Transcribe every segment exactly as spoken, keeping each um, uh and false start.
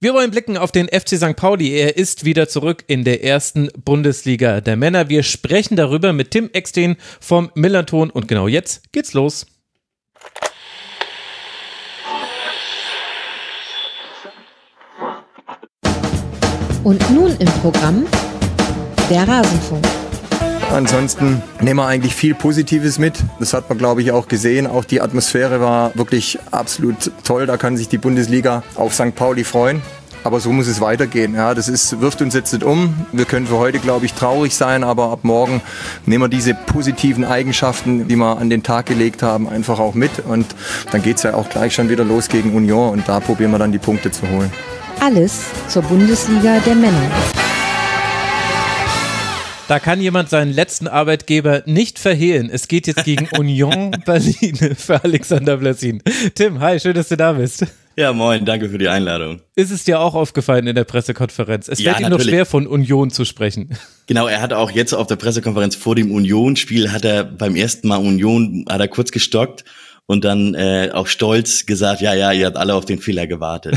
Wir wollen blicken auf den F C Sankt Pauli. Er ist wieder zurück in der ersten Bundesliga der Männer. Wir sprechen darüber mit Tim Eksten vom Millanton und genau jetzt geht's los. Und nun im Programm der Rasenfunk. Ansonsten nehmen wir eigentlich viel Positives mit. Das hat man, glaube ich, auch gesehen. Auch die Atmosphäre war wirklich absolut toll. Da kann sich die Bundesliga auf Sankt Pauli freuen. Aber so muss es weitergehen. Ja, das ist, wirft uns jetzt nicht um. Wir können für heute, glaube ich, traurig sein. Aber ab morgen nehmen wir diese positiven Eigenschaften, die wir an den Tag gelegt haben, einfach auch mit. Und dann geht es ja auch gleich schon wieder los gegen Union. Und da probieren wir dann die Punkte zu holen. Alles zur Bundesliga der Männer. Da kann jemand seinen letzten Arbeitgeber nicht verhehlen. Es geht jetzt gegen Union Berlin für Alexander Blasin. Tim, hi, schön, dass du da bist. Ja, moin, danke für die Einladung. Ist es dir auch aufgefallen in der Pressekonferenz? Es ja, fällt ihm noch schwer, von Union zu sprechen. Genau, er hat auch jetzt auf der Pressekonferenz vor dem Union-Spiel, hat er beim ersten Mal Union, hat er kurz gestockt. Und dann äh, auch stolz gesagt, ja, ja, ihr habt alle auf den Fehler gewartet.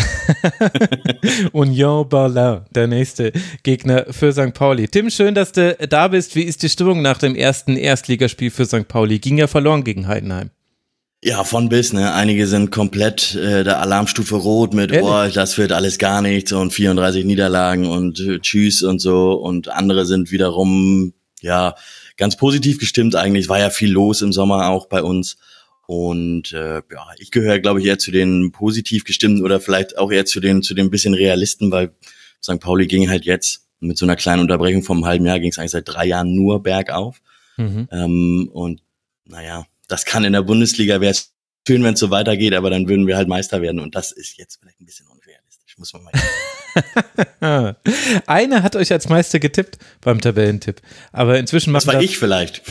Union Berlin, der nächste Gegner für Sankt Pauli. Tim, schön, dass du da bist. Wie ist die Stimmung nach dem ersten Erstligaspiel für Sankt Pauli? Ging ja verloren gegen Heidenheim. Ja, von bis, ne? Einige sind komplett äh, der Alarmstufe rot mit, Ehrlich? oh, das wird alles gar nichts und vierunddreißig Niederlagen und äh, tschüss und so. Und andere sind wiederum, ja, ganz positiv gestimmt eigentlich. War ja viel los im Sommer auch bei uns. Und äh, ja, ich gehöre, glaube ich, eher zu den positiv gestimmten oder vielleicht auch eher zu den zu den bisschen Realisten, weil Sankt Pauli ging halt jetzt mit so einer kleinen Unterbrechung vom halben Jahr, ging es eigentlich seit drei Jahren nur bergauf. Mhm. Ähm, und naja, das kann in der Bundesliga, wäre es schön, wenn es so weitergeht, aber dann würden wir halt Meister werden und das ist jetzt vielleicht ein bisschen unrealistisch, muss man mal sagen. Einer hat euch als Meister getippt beim Tabellentipp, aber inzwischen machen das... Das war das ich vielleicht.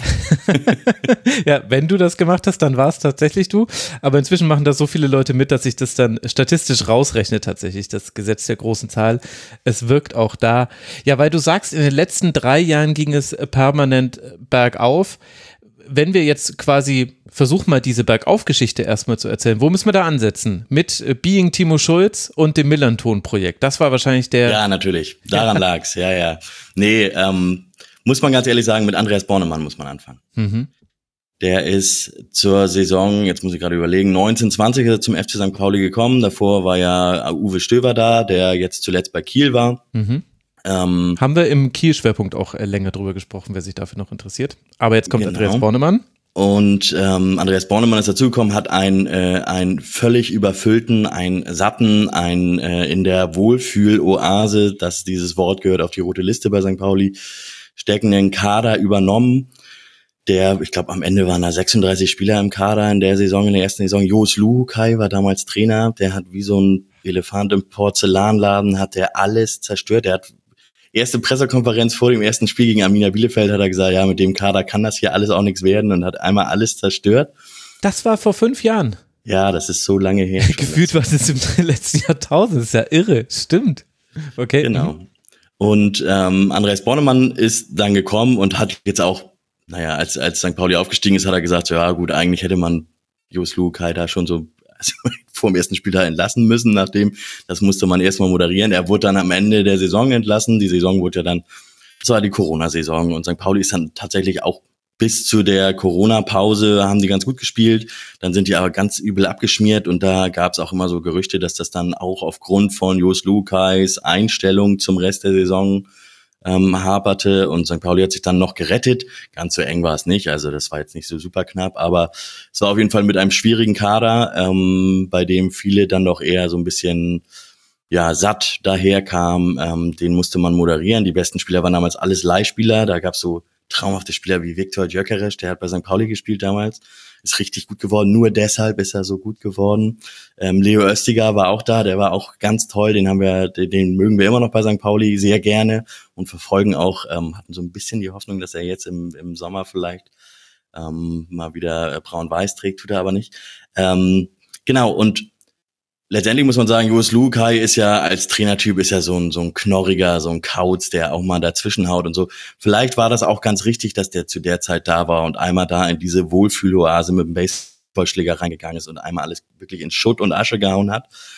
Ja, wenn du das gemacht hast, dann war es tatsächlich du, aber inzwischen machen da so viele Leute mit, dass sich das dann statistisch rausrechnet tatsächlich, das Gesetz der großen Zahl. Es wirkt auch da. Ja, weil du sagst, in den letzten drei Jahren ging es permanent bergauf. Wenn wir jetzt quasi versuchen, mal diese Bergauf-Geschichte erstmal zu erzählen, wo müssen wir da ansetzen? Mit Being Timo Schulz und dem Millanton-Projekt. Das war wahrscheinlich der... Ja, natürlich. Daran ja. lag's. Ja, ja. Nee, ähm, muss man ganz ehrlich sagen, mit Andreas Bornemann muss man anfangen. Mhm. Der ist zur Saison, jetzt muss ich gerade überlegen, neunzehn zwanzig ist er zum F C Sankt Pauli gekommen. Davor war ja Uwe Stöver da, der jetzt zuletzt bei Kiel war. Mhm. Ähm, Haben wir im Kiel-Schwerpunkt auch länger drüber gesprochen, wer sich dafür noch interessiert. Aber jetzt kommt genau. Andreas Bornemann. Und ähm, Andreas Bornemann ist dazugekommen, hat einen, äh, einen völlig überfüllten, einen satten, einen äh, in der Wohlfühl-Oase, dass dieses Wort gehört auf die rote Liste bei Sankt Pauli, steckenden Kader übernommen. Der, ich glaube, am Ende waren da sechsunddreißig Spieler im Kader in der Saison, in der ersten Saison. Jos Luhukai war damals Trainer, der hat wie so ein Elefant im Porzellanladen, hat der alles zerstört. Der hat erste Pressekonferenz vor dem ersten Spiel gegen Arminia Bielefeld, hat er gesagt, ja, mit dem Kader kann das hier alles auch nichts werden und hat einmal alles zerstört. Das war vor fünf Jahren. Ja, das ist so lange her. Gefühlt war das im letzten Jahrtausend, das ist ja irre, stimmt. Okay. Genau. Und ähm, Andreas Bornemann ist dann gekommen und hat jetzt auch, naja, als als Sankt Pauli aufgestiegen ist, hat er gesagt, ja gut, eigentlich hätte man Jos Luhukai da schon so also vor dem ersten Spieltag entlassen müssen, nachdem, das musste man erstmal moderieren. Er wurde dann am Ende der Saison entlassen. Die Saison wurde ja dann, das war die Corona-Saison und Sankt Pauli ist dann tatsächlich auch bis zu der Corona-Pause haben die ganz gut gespielt. Dann sind die aber ganz übel abgeschmiert und da gab es auch immer so Gerüchte, dass das dann auch aufgrund von Jos Luhukais Einstellung zum Rest der Saison ähm, haperte und Sankt Pauli hat sich dann noch gerettet. Ganz so eng war es nicht, also das war jetzt nicht so super knapp, aber es war auf jeden Fall mit einem schwierigen Kader, ähm, bei dem viele dann doch eher so ein bisschen ja satt daherkamen. Ähm, den musste man moderieren. Die besten Spieler waren damals alles Leihspieler. Da gab es so traumhafte Spieler wie Viktor Gyökeres, der hat bei Sankt Pauli gespielt damals. Ist richtig gut geworden, nur deshalb ist er so gut geworden. Ähm, Leo Östiger war auch da, der war auch ganz toll, den haben wir, den, den mögen wir immer noch bei Sankt Pauli sehr gerne und verfolgen auch, ähm, hatten so ein bisschen die Hoffnung, dass er jetzt im, im Sommer vielleicht ähm, mal wieder äh, braun-weiß trägt, tut er aber nicht. Ähm, genau, und letztendlich muss man sagen, Jos Luhukai ist ja als Trainertyp ist ja so ein so ein knorriger, so ein Kauz, der auch mal dazwischen haut und so. Vielleicht war das auch ganz richtig, dass der zu der Zeit da war und einmal da in diese Wohlfühloase mit dem Baseballschläger reingegangen ist und einmal alles wirklich in Schutt und Asche gehauen hat.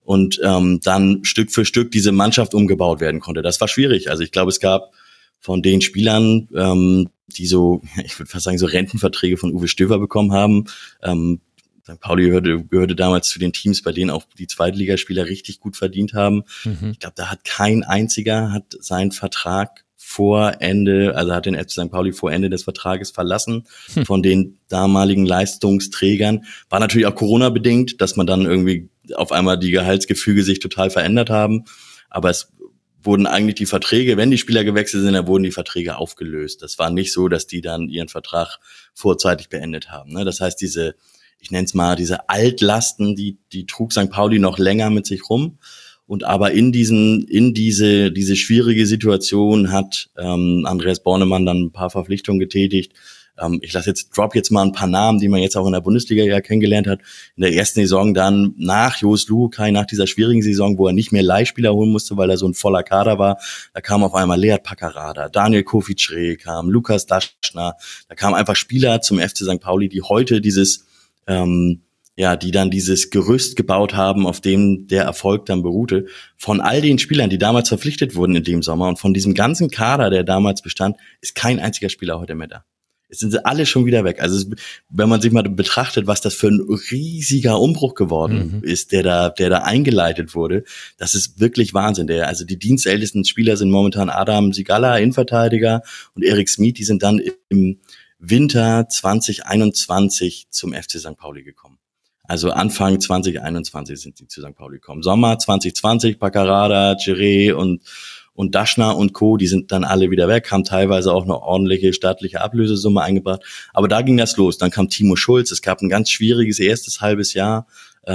und ähm, dann Stück für Stück diese Mannschaft umgebaut werden konnte. Das war schwierig. Also ich glaube, es gab von den Spielern, ähm, die so, ich würde fast sagen, so Rentenverträge von Uwe Stöver bekommen haben. Ähm, Sankt Pauli gehörte, gehörte damals zu den Teams, bei denen auch die Zweitligaspieler richtig gut verdient haben. Mhm. Ich glaube, da hat kein einziger hat seinen Vertrag vor Ende, also hat den F C Sankt Pauli vor Ende des Vertrages verlassen, hm. von den damaligen Leistungsträgern. War natürlich auch Corona-bedingt, dass man dann irgendwie auf einmal die Gehaltsgefüge sich total verändert haben. Aber es wurden eigentlich die Verträge, wenn die Spieler gewechselt sind, dann wurden die Verträge aufgelöst. Das war nicht so, dass die dann ihren Vertrag vorzeitig beendet haben. Das heißt, diese, ich nenne es mal, diese Altlasten, die, die trug Sankt Pauli noch länger mit sich rum. Und aber in diesen, in diese, diese schwierige Situation hat ähm, Andreas Bornemann dann ein paar Verpflichtungen getätigt. Ähm, ich lasse jetzt, drop jetzt mal ein paar Namen, die man jetzt auch in der Bundesliga ja kennengelernt hat. In der ersten Saison dann nach Jos Luhukay, nach dieser schwierigen Saison, wo er nicht mehr Leihspieler holen musste, weil er so ein voller Kader war, da kam auf einmal Lead Paccarada, Daniel Kofi-Chre kam, Lukas Daschner, da kamen einfach Spieler zum F C Sankt Pauli, die heute dieses, ähm, ja, die dann dieses Gerüst gebaut haben, auf dem der Erfolg dann beruhte. Von all den Spielern, die damals verpflichtet wurden in dem Sommer und von diesem ganzen Kader, der damals bestand, ist kein einziger Spieler heute mehr da. Jetzt sind sie alle schon wieder weg. Also es, wenn man sich mal betrachtet, was das für ein riesiger Umbruch geworden mhm. ist, der da, der da eingeleitet wurde, das ist wirklich Wahnsinn. Der, also die dienstältesten Spieler sind momentan Adam Sigala, Innenverteidiger, und Erik Smith, die sind dann im Winter zwanzig einundzwanzig zum F C Sankt Pauli gekommen. Also Anfang zwanzig einundzwanzig sind sie zu Sankt Pauli gekommen. Sommer zwanzig zwanzig, Paccarada, Chre und und Daschner und Co., die sind dann alle wieder weg, haben teilweise auch eine ordentliche staatliche Ablösesumme eingebracht. Aber da ging das los. Dann kam Timo Schulz. Es gab ein ganz schwieriges erstes halbes Jahr.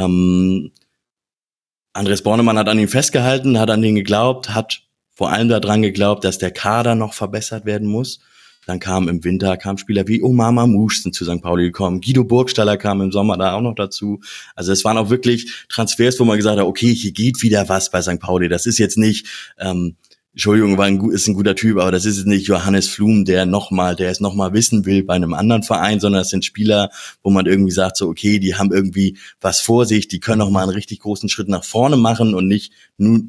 Ähm, Andreas Bornemann hat an ihm festgehalten, hat an ihn geglaubt, hat vor allem daran geglaubt, dass der Kader noch verbessert werden muss. Dann kam im Winter, kamen Spieler wie Omar Mamouche sind zu Sankt Pauli gekommen. Guido Burgstaller kam im Sommer da auch noch dazu. Also es waren auch wirklich Transfers, wo man gesagt hat, okay, hier geht wieder was bei Sankt Pauli. Das ist jetzt nicht, ähm, Entschuldigung, war ein, ist ein guter Typ, aber das ist jetzt nicht Johannes Flum, der nochmal, der es nochmal wissen will bei einem anderen Verein, sondern das sind Spieler, wo man irgendwie sagt, so okay, die haben irgendwie was vor sich, die können noch mal einen richtig großen Schritt nach vorne machen und nicht nur,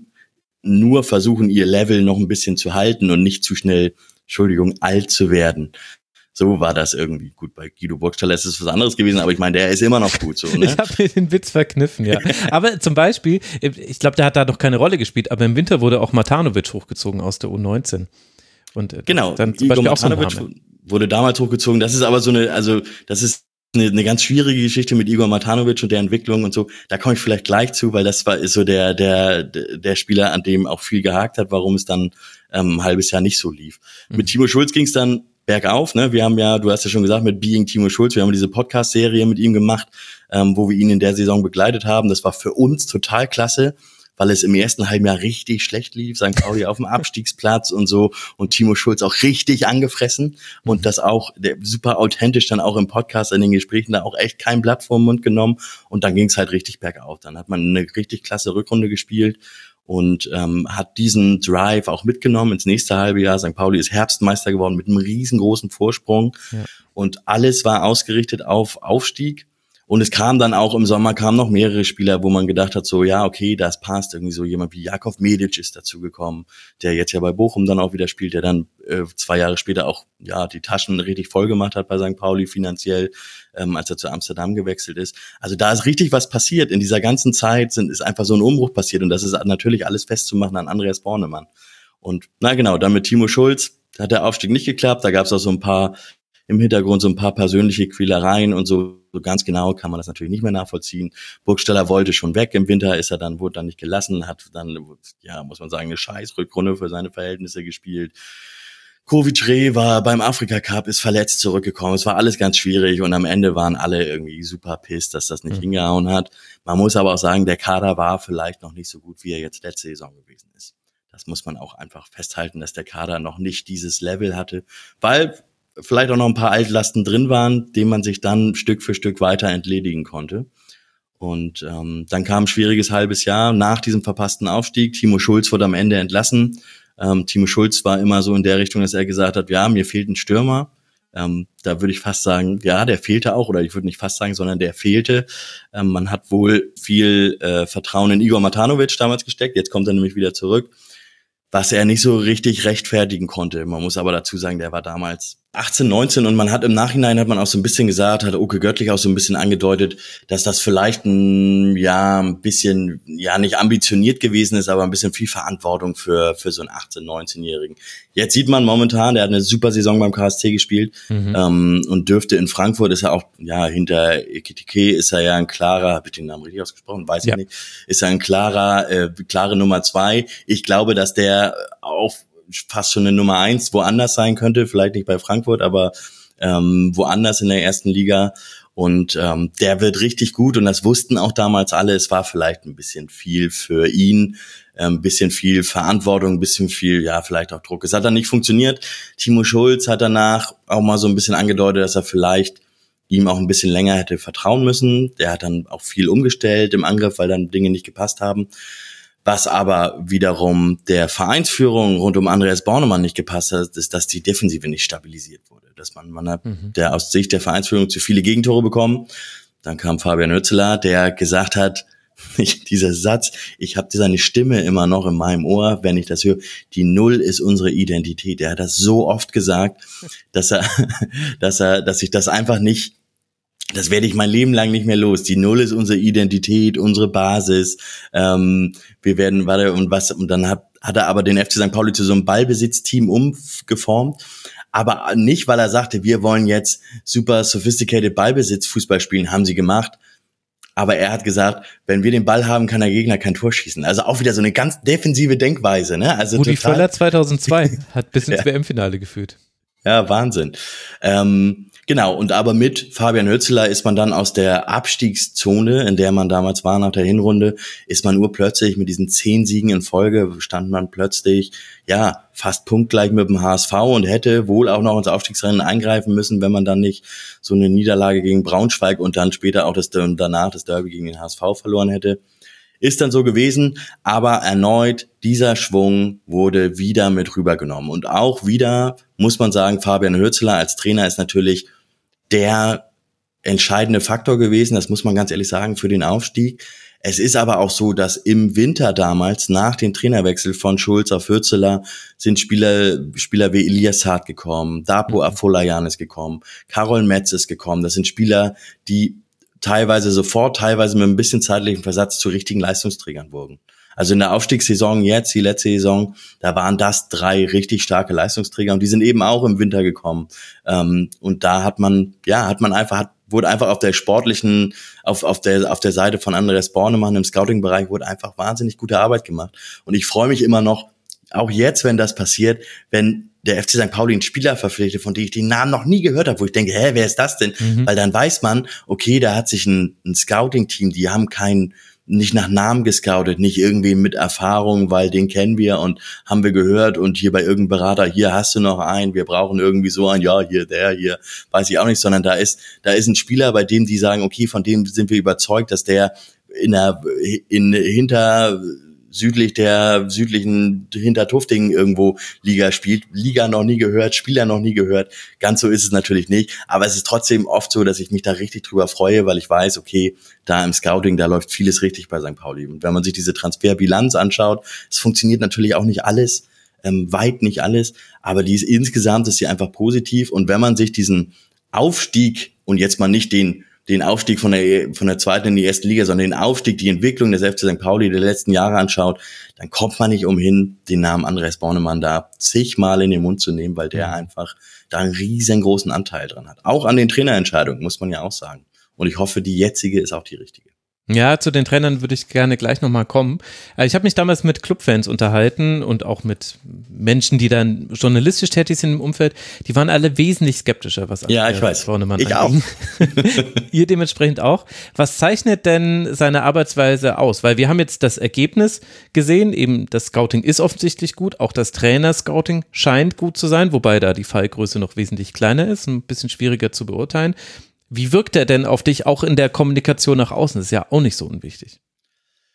nur versuchen, ihr Level noch ein bisschen zu halten und nicht zu schnell, Entschuldigung, alt zu werden. So war das irgendwie. Gut, bei Guido Burgstaller ist es was anderes gewesen, aber ich meine, der ist immer noch gut so. Ne? Ich habe mir den Witz verkniffen, ja. Aber zum Beispiel, ich glaube, der hat da noch keine Rolle gespielt, aber im Winter wurde auch Matanovic hochgezogen aus der U neunzehn. Und genau, dann zum Beispiel auch so Matanovic wurde damals hochgezogen. Das ist aber so eine, also das ist eine, eine ganz schwierige Geschichte mit Igor Matanovic und der Entwicklung und so. Da komme ich vielleicht gleich zu, weil das war ist so der der der Spieler, an dem auch viel gehakt hat, warum es dann ähm, ein halbes Jahr nicht so lief. Mhm. Mit Timo Schulz ging es dann bergauf, ne? Wir haben ja, du hast ja schon gesagt, mit Being Timo Schulz, wir haben diese Podcast-Serie mit ihm gemacht, ähm, wo wir ihn in der Saison begleitet haben. Das war für uns total klasse, weil es im ersten halben Jahr richtig schlecht lief. Sankt Pauli auf dem Abstiegsplatz und so und Timo Schulz auch richtig angefressen und das auch der, super authentisch dann auch im Podcast, in den Gesprächen da auch echt kein Blatt vor den Mund genommen und dann ging es halt richtig bergauf. Dann hat man eine richtig klasse Rückrunde gespielt und ähm, hat diesen Drive auch mitgenommen ins nächste halbe Jahr. Sankt Pauli ist Herbstmeister geworden mit einem riesengroßen Vorsprung ja. Und alles war ausgerichtet auf Aufstieg. Und es kam dann auch im Sommer, kamen noch mehrere Spieler, wo man gedacht hat, so ja, okay, das passt. Irgendwie so jemand wie Jakov Medic ist dazu gekommen, der jetzt ja bei Bochum dann auch wieder spielt, der dann äh, zwei Jahre später auch ja die Taschen richtig voll gemacht hat bei Sankt Pauli finanziell, ähm, als er zu Amsterdam gewechselt ist. Also da ist richtig was passiert. In dieser ganzen Zeit sind, ist einfach so ein Umbruch passiert. Und das ist natürlich alles festzumachen an Andreas Bornemann. Und na genau, dann mit Timo Schulz hat der Aufstieg nicht geklappt. Da gab es auch so ein paar im Hintergrund so ein paar persönliche Quälereien und so, so ganz genau kann man das natürlich nicht mehr nachvollziehen. Burgstaller wollte schon weg, im Winter ist er dann, wurde dann nicht gelassen, hat dann, ja, muss man sagen, eine Scheißrückrunde für seine Verhältnisse gespielt. Kofi-Chre war beim Afrika Cup, ist verletzt zurückgekommen, es war alles ganz schwierig und am Ende waren alle irgendwie super pissed, dass das nicht mhm. hingehauen hat. Man muss aber auch sagen, der Kader war vielleicht noch nicht so gut, wie er jetzt letzte Saison gewesen ist. Das muss man auch einfach festhalten, dass der Kader noch nicht dieses Level hatte, weil vielleicht auch noch ein paar Altlasten drin waren, denen man sich dann Stück für Stück weiter entledigen konnte. Und ähm, dann kam ein schwieriges halbes Jahr nach diesem verpassten Aufstieg. Timo Schulz wurde am Ende entlassen. Ähm, Timo Schulz war immer so in der Richtung, dass er gesagt hat, ja, mir fehlt ein Stürmer. Ähm, da würde ich fast sagen, ja, der fehlte auch, oder ich würde nicht fast sagen, sondern der fehlte. Ähm, man hat wohl viel äh, Vertrauen in Igor Matanovic damals gesteckt, jetzt kommt er nämlich wieder zurück, was er nicht so richtig rechtfertigen konnte. Man muss aber dazu sagen, der war damals achtzehn, neunzehn und man hat im Nachhinein, hat man auch so ein bisschen gesagt, hat Oke Göttlich auch so ein bisschen angedeutet, dass das vielleicht ein, ja, ein bisschen, ja, nicht ambitioniert gewesen ist, aber ein bisschen viel Verantwortung für, für so einen achtzehn-, neunzehnjährigen. Jetzt sieht man momentan, der hat eine super Saison beim K S C gespielt, mhm. ähm, und dürfte in Frankfurt, ist er auch, ja, hinter Ekitike ist er ja ein klarer, habe ich den Namen richtig ausgesprochen? Weiß ja. ich nicht. Ist er ein klarer, äh, klare Nummer zwei. Ich glaube, dass der auch fast schon eine Nummer eins woanders sein könnte, vielleicht nicht bei Frankfurt, aber ähm, woanders in der ersten Liga. Und ähm, der wird richtig gut und das wussten auch damals alle. Es war vielleicht ein bisschen viel für ihn, ein ähm, bisschen viel Verantwortung, ein bisschen viel, ja, vielleicht auch Druck. Es hat dann nicht funktioniert. Timo Schulz hat danach auch mal so ein bisschen angedeutet, dass er vielleicht ihm auch ein bisschen länger hätte vertrauen müssen. Der hat dann auch viel umgestellt im Angriff, weil dann Dinge nicht gepasst haben. Was aber wiederum der Vereinsführung rund um Andreas Bornemann nicht gepasst hat, ist, dass die Defensive nicht stabilisiert wurde. Dass man, man hat mhm. der aus Sicht der Vereinsführung zu viele Gegentore bekommen. Dann kam Fabian Hürzeler, der gesagt hat, ich, dieser Satz, ich habe seine Stimme immer noch in meinem Ohr, wenn ich das höre, die Null ist unsere Identität. Er hat das so oft gesagt, dass er, dass er, dass ich das einfach nicht, das werde ich mein Leben lang nicht mehr los. Die Null ist unsere Identität, unsere Basis. Ähm, wir werden, warte, und was, und dann hat, hat er aber den F C Sankt Pauli zu so einem Ballbesitzteam umgeformt. Aber nicht, weil er sagte, wir wollen jetzt super sophisticated Ballbesitz-Fußball spielen, haben sie gemacht. Aber er hat gesagt, wenn wir den Ball haben, kann der Gegner kein Tor schießen. Also auch wieder so eine ganz defensive Denkweise, ne? Also Rudi Völler zweitausendzwei hat bis ins ja. W M-Finale geführt. Ja, Wahnsinn. Ähm, Genau, und aber mit Fabian Hürzeler ist man dann aus der Abstiegszone, in der man damals war nach der Hinrunde, ist man urplötzlich mit diesen zehn Siegen in Folge, stand man plötzlich, ja, fast punktgleich mit dem H S V und hätte wohl auch noch ins Aufstiegsrennen eingreifen müssen, wenn man dann nicht so eine Niederlage gegen Braunschweig und dann später auch das danach das Derby gegen den H S V verloren hätte. Ist dann so gewesen, aber erneut, dieser Schwung wurde wieder mit rübergenommen. Und auch wieder, muss man sagen, Fabian Hürzeler als Trainer ist natürlich der entscheidende Faktor gewesen, das muss man ganz ehrlich sagen, für den Aufstieg. Es ist aber auch so, dass im Winter damals, nach dem Trainerwechsel von Schulz auf Hürzeler, sind Spieler Spieler wie Elias Saad gekommen, Dapo Afolayan ist gekommen, Karol Metz ist gekommen. Das sind Spieler, die teilweise sofort, teilweise mit ein bisschen zeitlichen Versatz zu richtigen Leistungsträgern wurden. Also in der Aufstiegssaison jetzt, die letzte Saison, da waren das drei richtig starke Leistungsträger und die sind eben auch im Winter gekommen. Ähm, und da hat man, ja, hat man einfach, hat, wurde einfach auf der sportlichen, auf, auf der, auf der Seite von Andreas Bornemann im Scouting-Bereich wurde einfach wahnsinnig gute Arbeit gemacht. Und ich freue mich immer noch, auch jetzt, wenn das passiert, wenn der F C Sankt Pauli einen Spieler verpflichtet, von dem ich den Namen noch nie gehört habe, wo ich denke, hä, wer ist das denn? Mhm. Weil dann weiß man, okay, da hat sich ein, ein Scouting-Team, die haben keinen, nicht nach Namen gescoutet, nicht irgendwie mit Erfahrung, weil den kennen wir und haben wir gehört und hier bei irgendeinem Berater, hier hast du noch einen, wir brauchen irgendwie so einen, ja, hier, der, hier, weiß ich auch nicht, sondern da ist, da ist ein Spieler, bei dem die sagen, okay, von dem sind wir überzeugt, dass der in der, in, hinter, südlich der südlichen Hintertuftingen irgendwo Liga spielt. Liga noch nie gehört, Spieler noch nie gehört. Ganz so ist es natürlich nicht. Aber es ist trotzdem oft so, dass ich mich da richtig drüber freue, weil ich weiß, okay, da im Scouting, da läuft vieles richtig bei Sankt Pauli. Und wenn man sich diese Transferbilanz anschaut, es funktioniert natürlich auch nicht alles, ähm, weit nicht alles, aber die ist, insgesamt ist sie einfach positiv. Und wenn man sich diesen Aufstieg und jetzt mal nicht den den Aufstieg von der von der zweiten in die erste Liga, sondern den Aufstieg, die Entwicklung des F C Sankt Pauli der letzten Jahre anschaut, dann kommt man nicht umhin, den Namen Andreas Bornemann da zigmal in den Mund zu nehmen, weil der einfach da einen riesengroßen Anteil dran hat. Auch an den Trainerentscheidungen, muss man ja auch sagen. Und ich hoffe, die jetzige ist auch die richtige. Ja, zu den Trainern würde ich gerne gleich nochmal kommen. Ich habe mich damals mit Clubfans unterhalten und auch mit Menschen, die dann journalistisch tätig sind im Umfeld. Die waren alle wesentlich skeptischer, was ja, ich weiß. Bornemann ich anging. auch. Ihr dementsprechend auch. Was zeichnet denn seine Arbeitsweise aus? Weil wir haben jetzt das Ergebnis gesehen, eben das Scouting ist offensichtlich gut, auch das Trainer-Scouting scheint gut zu sein, wobei da die Fallgröße noch wesentlich kleiner ist, ein bisschen schwieriger zu beurteilen. Wie wirkt er denn auf dich auch in der Kommunikation nach außen? Das ist ja auch nicht so unwichtig.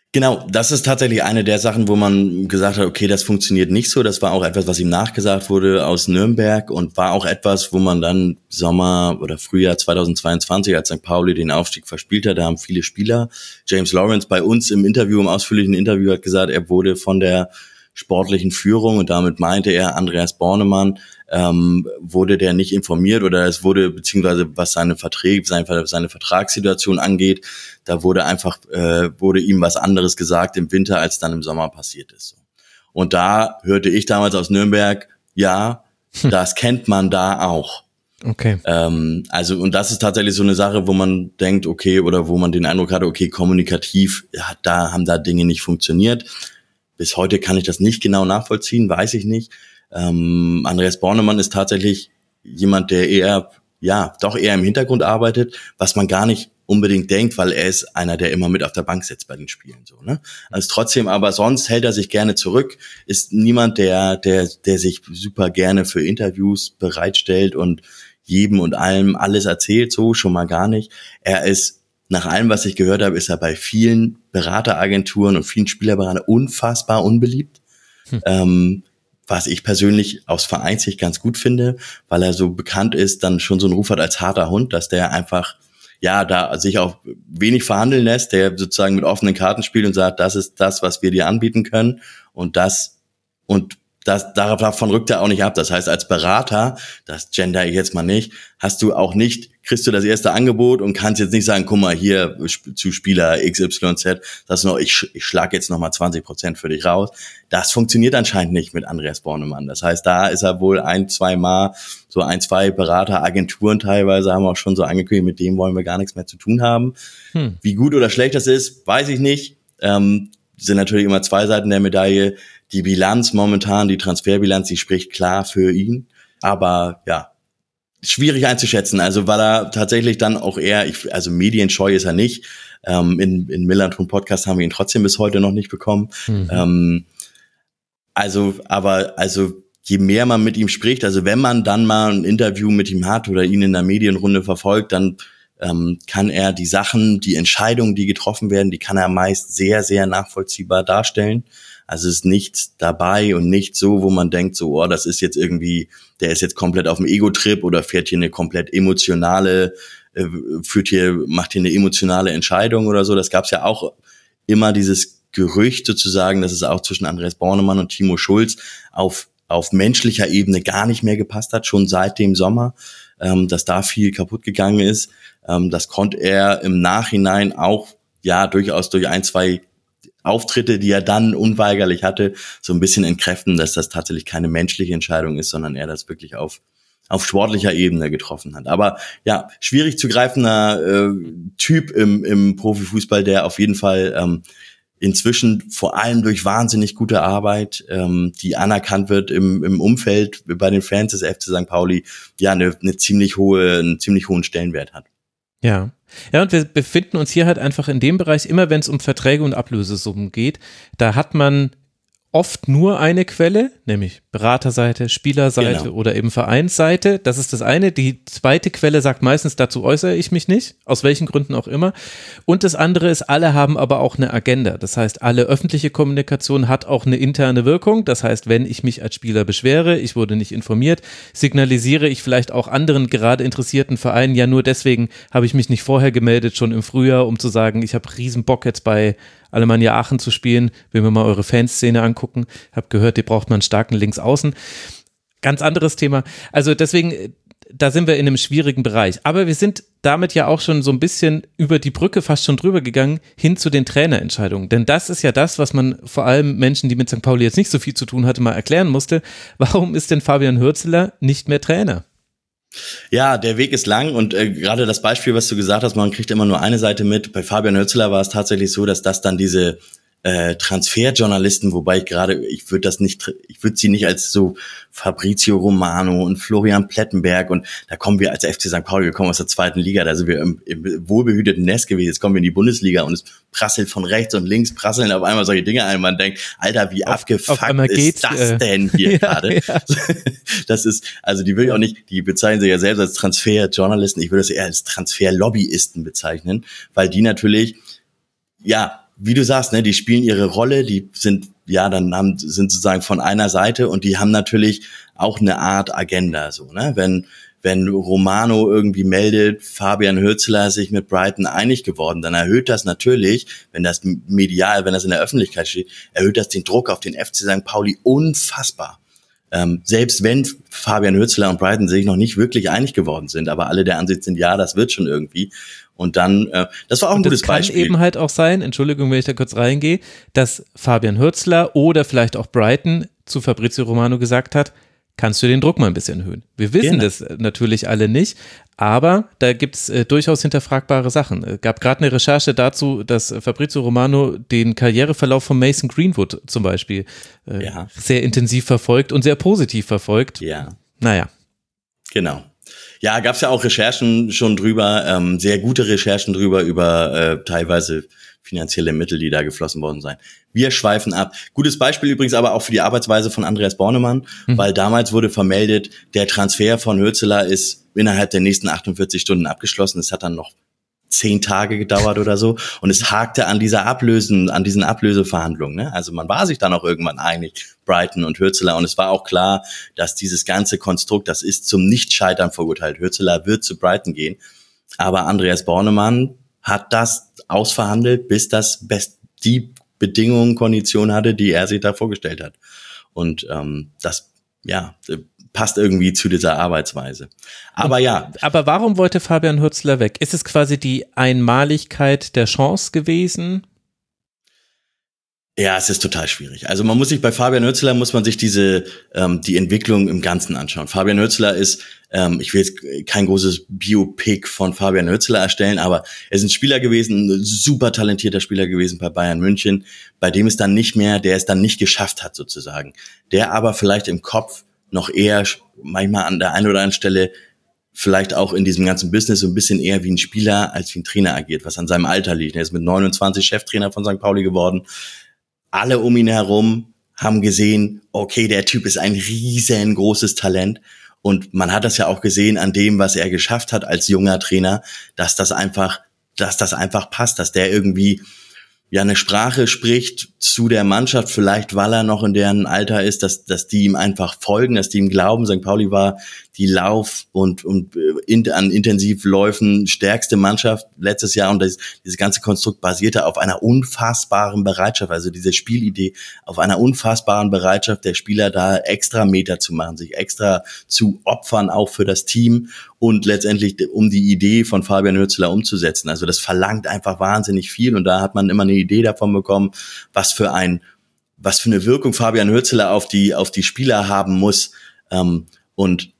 Genau, das ist tatsächlich eine der Sachen, wo man gesagt hat, okay, das funktioniert nicht so. Das war auch etwas, was ihm nachgesagt wurde aus Nürnberg und war auch etwas, wo man dann Sommer oder Frühjahr zweitausendzweiundzwanzig, als Sankt Pauli den Aufstieg verspielt hat, da haben viele Spieler, James Lawrence bei uns im Interview, im ausführlichen Interview hat gesagt, er wurde von der sportlichen Führung, und damit meinte er Andreas Bornemann, ähm, wurde der nicht informiert, oder es wurde, beziehungsweise was seine Verträge, seine, seine Vertragssituation angeht, da wurde einfach, äh, wurde ihm was anderes gesagt im Winter, als dann im Sommer passiert ist. Und da hörte ich damals aus Nürnberg, ja, hm. das kennt man da auch. Okay. Ähm, also, und das ist tatsächlich so eine Sache, wo man denkt, okay, oder wo man den Eindruck hatte, okay, kommunikativ, ja, da haben da Dinge nicht funktioniert. Bis heute kann ich das nicht genau nachvollziehen, weiß ich nicht. Ähm, Andreas Bornemann ist tatsächlich jemand, der eher, ja, doch eher im Hintergrund arbeitet, was man gar nicht unbedingt denkt, weil er ist einer, der immer mit auf der Bank sitzt bei den Spielen, so, ne? Also trotzdem, aber sonst hält er sich gerne zurück, ist niemand, der, der, der sich super gerne für Interviews bereitstellt und jedem und allem alles erzählt, so schon mal gar nicht. Er ist, nach allem, was ich gehört habe, ist er bei vielen Berateragenturen und vielen Spielerberatern unfassbar unbeliebt. Hm. Ähm, was ich persönlich aus Vereinssicht ganz gut finde, weil er so bekannt ist, dann schon so einen Ruf hat als harter Hund, dass der einfach, ja, da sich auch wenig verhandeln lässt, der sozusagen mit offenen Karten spielt und sagt, das ist das, was wir dir anbieten können, und das, und das, davon rückt er auch nicht ab. Das heißt, als Berater, das gender ich jetzt mal nicht, hast du auch nicht, kriegst du das erste Angebot und kannst jetzt nicht sagen, guck mal hier zu Spieler X Y Z, das noch, ich, ich schlag jetzt nochmal zwanzig Prozent für dich raus. Das funktioniert anscheinend nicht mit Andreas Bornemann. Das heißt, da ist er wohl ein, zwei Mal, so ein, zwei Berateragenturen teilweise haben auch schon so angekündigt, mit dem wollen wir gar nichts mehr zu tun haben. Hm. Wie gut oder schlecht das ist, weiß ich nicht. Ähm, sind natürlich immer zwei Seiten der Medaille. Die Bilanz momentan, die Transferbilanz, die spricht klar für ihn. Aber ja, schwierig einzuschätzen. Also weil er tatsächlich dann auch eher, ich, also medienscheu ist er nicht. Ähm, in, in Millanton Podcast haben wir ihn trotzdem bis heute noch nicht bekommen. Mhm. Ähm, also, aber also je mehr man mit ihm spricht, also wenn man dann mal ein Interview mit ihm hat oder ihn in der Medienrunde verfolgt, dann ähm, kann er die Sachen, die Entscheidungen, die getroffen werden, die kann er meist sehr, sehr nachvollziehbar darstellen. Also es ist nichts dabei und nicht so, wo man denkt, so, oh, das ist jetzt irgendwie, der ist jetzt komplett auf dem Ego-Trip oder fährt hier eine komplett emotionale, äh, führt hier, macht hier eine emotionale Entscheidung oder so. Das gab es ja auch immer, dieses Gerücht sozusagen, dass es auch zwischen Andreas Bornemann und Timo Schulz auf auf menschlicher Ebene gar nicht mehr gepasst hat, schon seit dem Sommer, ähm, dass da viel kaputt gegangen ist. Ähm, das konnte er im Nachhinein auch, ja, durchaus durch ein, zwei Auftritte, die er dann unweigerlich hatte, so ein bisschen entkräften, dass das tatsächlich keine menschliche Entscheidung ist, sondern er das wirklich auf auf sportlicher Ebene getroffen hat. Aber ja, schwierig zu greifender äh, Typ im im Profifußball, der auf jeden Fall ähm, inzwischen vor allem durch wahnsinnig gute Arbeit, ähm, die anerkannt wird im im Umfeld bei den Fans des F C Sankt Pauli, ja, eine, eine ziemlich hohe, einen ziemlich hohen Stellenwert hat. Ja. Ja, und wir befinden uns hier halt einfach in dem Bereich, immer wenn es um Verträge und Ablösesummen geht, da hat man oft nur eine Quelle, nämlich Beraterseite, Spielerseite genau. oder eben Vereinsseite. Das ist das eine. Die zweite Quelle sagt meistens, dazu äußere ich mich nicht, aus welchen Gründen auch immer. Und das andere ist, alle haben aber auch eine Agenda. Das heißt, alle öffentliche Kommunikation hat auch eine interne Wirkung. Das heißt, wenn ich mich als Spieler beschwere, ich wurde nicht informiert, signalisiere ich vielleicht auch anderen gerade interessierten Vereinen, ja, nur deswegen habe ich mich nicht vorher gemeldet, schon im Frühjahr, um zu sagen, ich habe riesen Bock jetzt bei Alemannia Aachen zu spielen, will mir mal eure Fanszene angucken, hab gehört, ihr braucht mal einen starken Linksaußen. Ganz anderes Thema. Also deswegen, da sind wir in einem schwierigen Bereich. Aber wir sind damit ja auch schon so ein bisschen über die Brücke fast schon drüber gegangen, hin zu den Trainerentscheidungen. Denn das ist ja das, was man vor allem Menschen, die mit Sankt Pauli jetzt nicht so viel zu tun hatte, mal erklären musste. Warum ist denn Fabian Hürzeler nicht mehr Trainer? Ja, der Weg ist lang und äh, gerade das Beispiel, was du gesagt hast, man kriegt immer nur eine Seite mit. Bei Fabian Hürzeler war es tatsächlich so, dass das dann diese äh, Transferjournalisten, wobei ich gerade, ich würde das nicht, ich würde sie nicht als so Fabrizio Romano und Florian Plettenberg, und da kommen wir als F C Sankt Pauli, wir kommen aus der zweiten Liga, da sind wir im, im wohlbehüteten Nest gewesen, jetzt kommen wir in die Bundesliga und es prasselt von rechts und links, prasseln auf einmal solche Dinge ein, man denkt, Alter, wie auf, abgefuckt auf ist geht, das äh, denn hier ja, gerade? Ja. Das ist, also die will ich auch nicht, die bezeichnen sich ja selbst als Transferjournalisten, ich würde das eher als Transferlobbyisten bezeichnen, weil die natürlich, ja, wie du sagst, ne, die spielen ihre Rolle, die sind, ja, dann haben, sind sozusagen von einer Seite und die haben natürlich auch eine Art Agenda, so, ne, wenn, wenn Romano irgendwie meldet, Fabian Hürzeler sich mit Brighton einig geworden, dann erhöht das natürlich, wenn das medial, wenn das in der Öffentlichkeit steht, erhöht das den Druck auf den F C Sankt Pauli unfassbar. Ähm, selbst wenn Fabian Hürzeler und Brighton sich noch nicht wirklich einig geworden sind, aber alle der Ansicht sind, ja, das wird schon irgendwie. Und dann, äh, das war auch ein und gutes das kann Beispiel. Eben halt auch sein, Entschuldigung, wenn ich da kurz reingehe, dass Fabian Hürzeler oder vielleicht auch Brighton zu Fabrizio Romano gesagt hat, kannst du den Druck mal ein bisschen erhöhen. Wir wissen Gerne. das natürlich alle nicht, aber da gibt es äh, durchaus hinterfragbare Sachen. Es gab gerade eine Recherche dazu, dass Fabrizio Romano den Karriereverlauf von Mason Greenwood zum Beispiel äh, Ja. sehr intensiv verfolgt und sehr positiv verfolgt. Ja. Naja. Genau. Ja, gab's ja auch Recherchen schon drüber, ähm, sehr gute Recherchen drüber, über äh, teilweise finanzielle Mittel, die da geflossen worden seien. Wir schweifen ab. Gutes Beispiel übrigens aber auch für die Arbeitsweise von Andreas Bornemann, mhm. weil damals wurde vermeldet, der Transfer von Hürzeler ist innerhalb der nächsten achtundvierzig Stunden abgeschlossen. Es hat dann noch zehn Tage gedauert oder so und es hakte an dieser Ablösen, an diesen Ablöseverhandlungen. Ne? Also man war sich dann auch irgendwann einig, Brighton und Hürzeler, und es war auch klar, dass dieses ganze Konstrukt, das ist zum Nichtscheitern verurteilt. Hürzeler wird zu Brighton gehen, aber Andreas Bornemann hat das ausverhandelt, bis das best die Bedingungen, Konditionen hatte, die er sich da vorgestellt hat. Und ähm, das, ja, passt irgendwie zu dieser Arbeitsweise. Aber Und, ja. Aber warum wollte Fabian Hürzeler weg? Ist es quasi die Einmaligkeit der Chance gewesen? Ja, es ist total schwierig. Also man muss sich bei Fabian Hürzeler, muss man sich diese ähm, die Entwicklung im Ganzen anschauen. Fabian Hürzeler ist, ähm, ich will jetzt kein großes Biopic von Fabian Hürzeler erstellen, aber er ist ein Spieler gewesen, ein super talentierter Spieler gewesen bei Bayern München, bei dem es dann nicht mehr, der es dann nicht geschafft hat sozusagen. Der aber vielleicht im Kopf noch eher manchmal an der einen oder anderen Stelle vielleicht auch in diesem ganzen Business so ein bisschen eher wie ein Spieler als wie ein Trainer agiert, was an seinem Alter liegt. Er ist mit neunundzwanzig Cheftrainer von Sankt Pauli geworden. Alle um ihn herum haben gesehen, okay, der Typ ist ein riesengroßes Talent. Und man hat das ja auch gesehen an dem, was er geschafft hat als junger Trainer, dass das einfach, dass das einfach passt, dass der irgendwie ja eine Sprache spricht zu der Mannschaft, vielleicht weil er noch in deren Alter ist, dass dass die ihm einfach folgen, dass die ihm glauben. Sankt Pauli war die Lauf- und und in, an Intensivläufen stärkste Mannschaft letztes Jahr, und das, dieses ganze Konstrukt basierte auf einer unfassbaren Bereitschaft, also diese Spielidee auf einer unfassbaren Bereitschaft der Spieler, da extra Meter zu machen, sich extra zu opfern, auch für das Team und letztendlich um die Idee von Fabian Hürzeler umzusetzen. Also das verlangt einfach wahnsinnig viel, und da hat man immer eine Idee davon bekommen, was für ein, was für eine Wirkung Fabian Hürzeler auf die, auf die Spieler haben muss. Ähm, und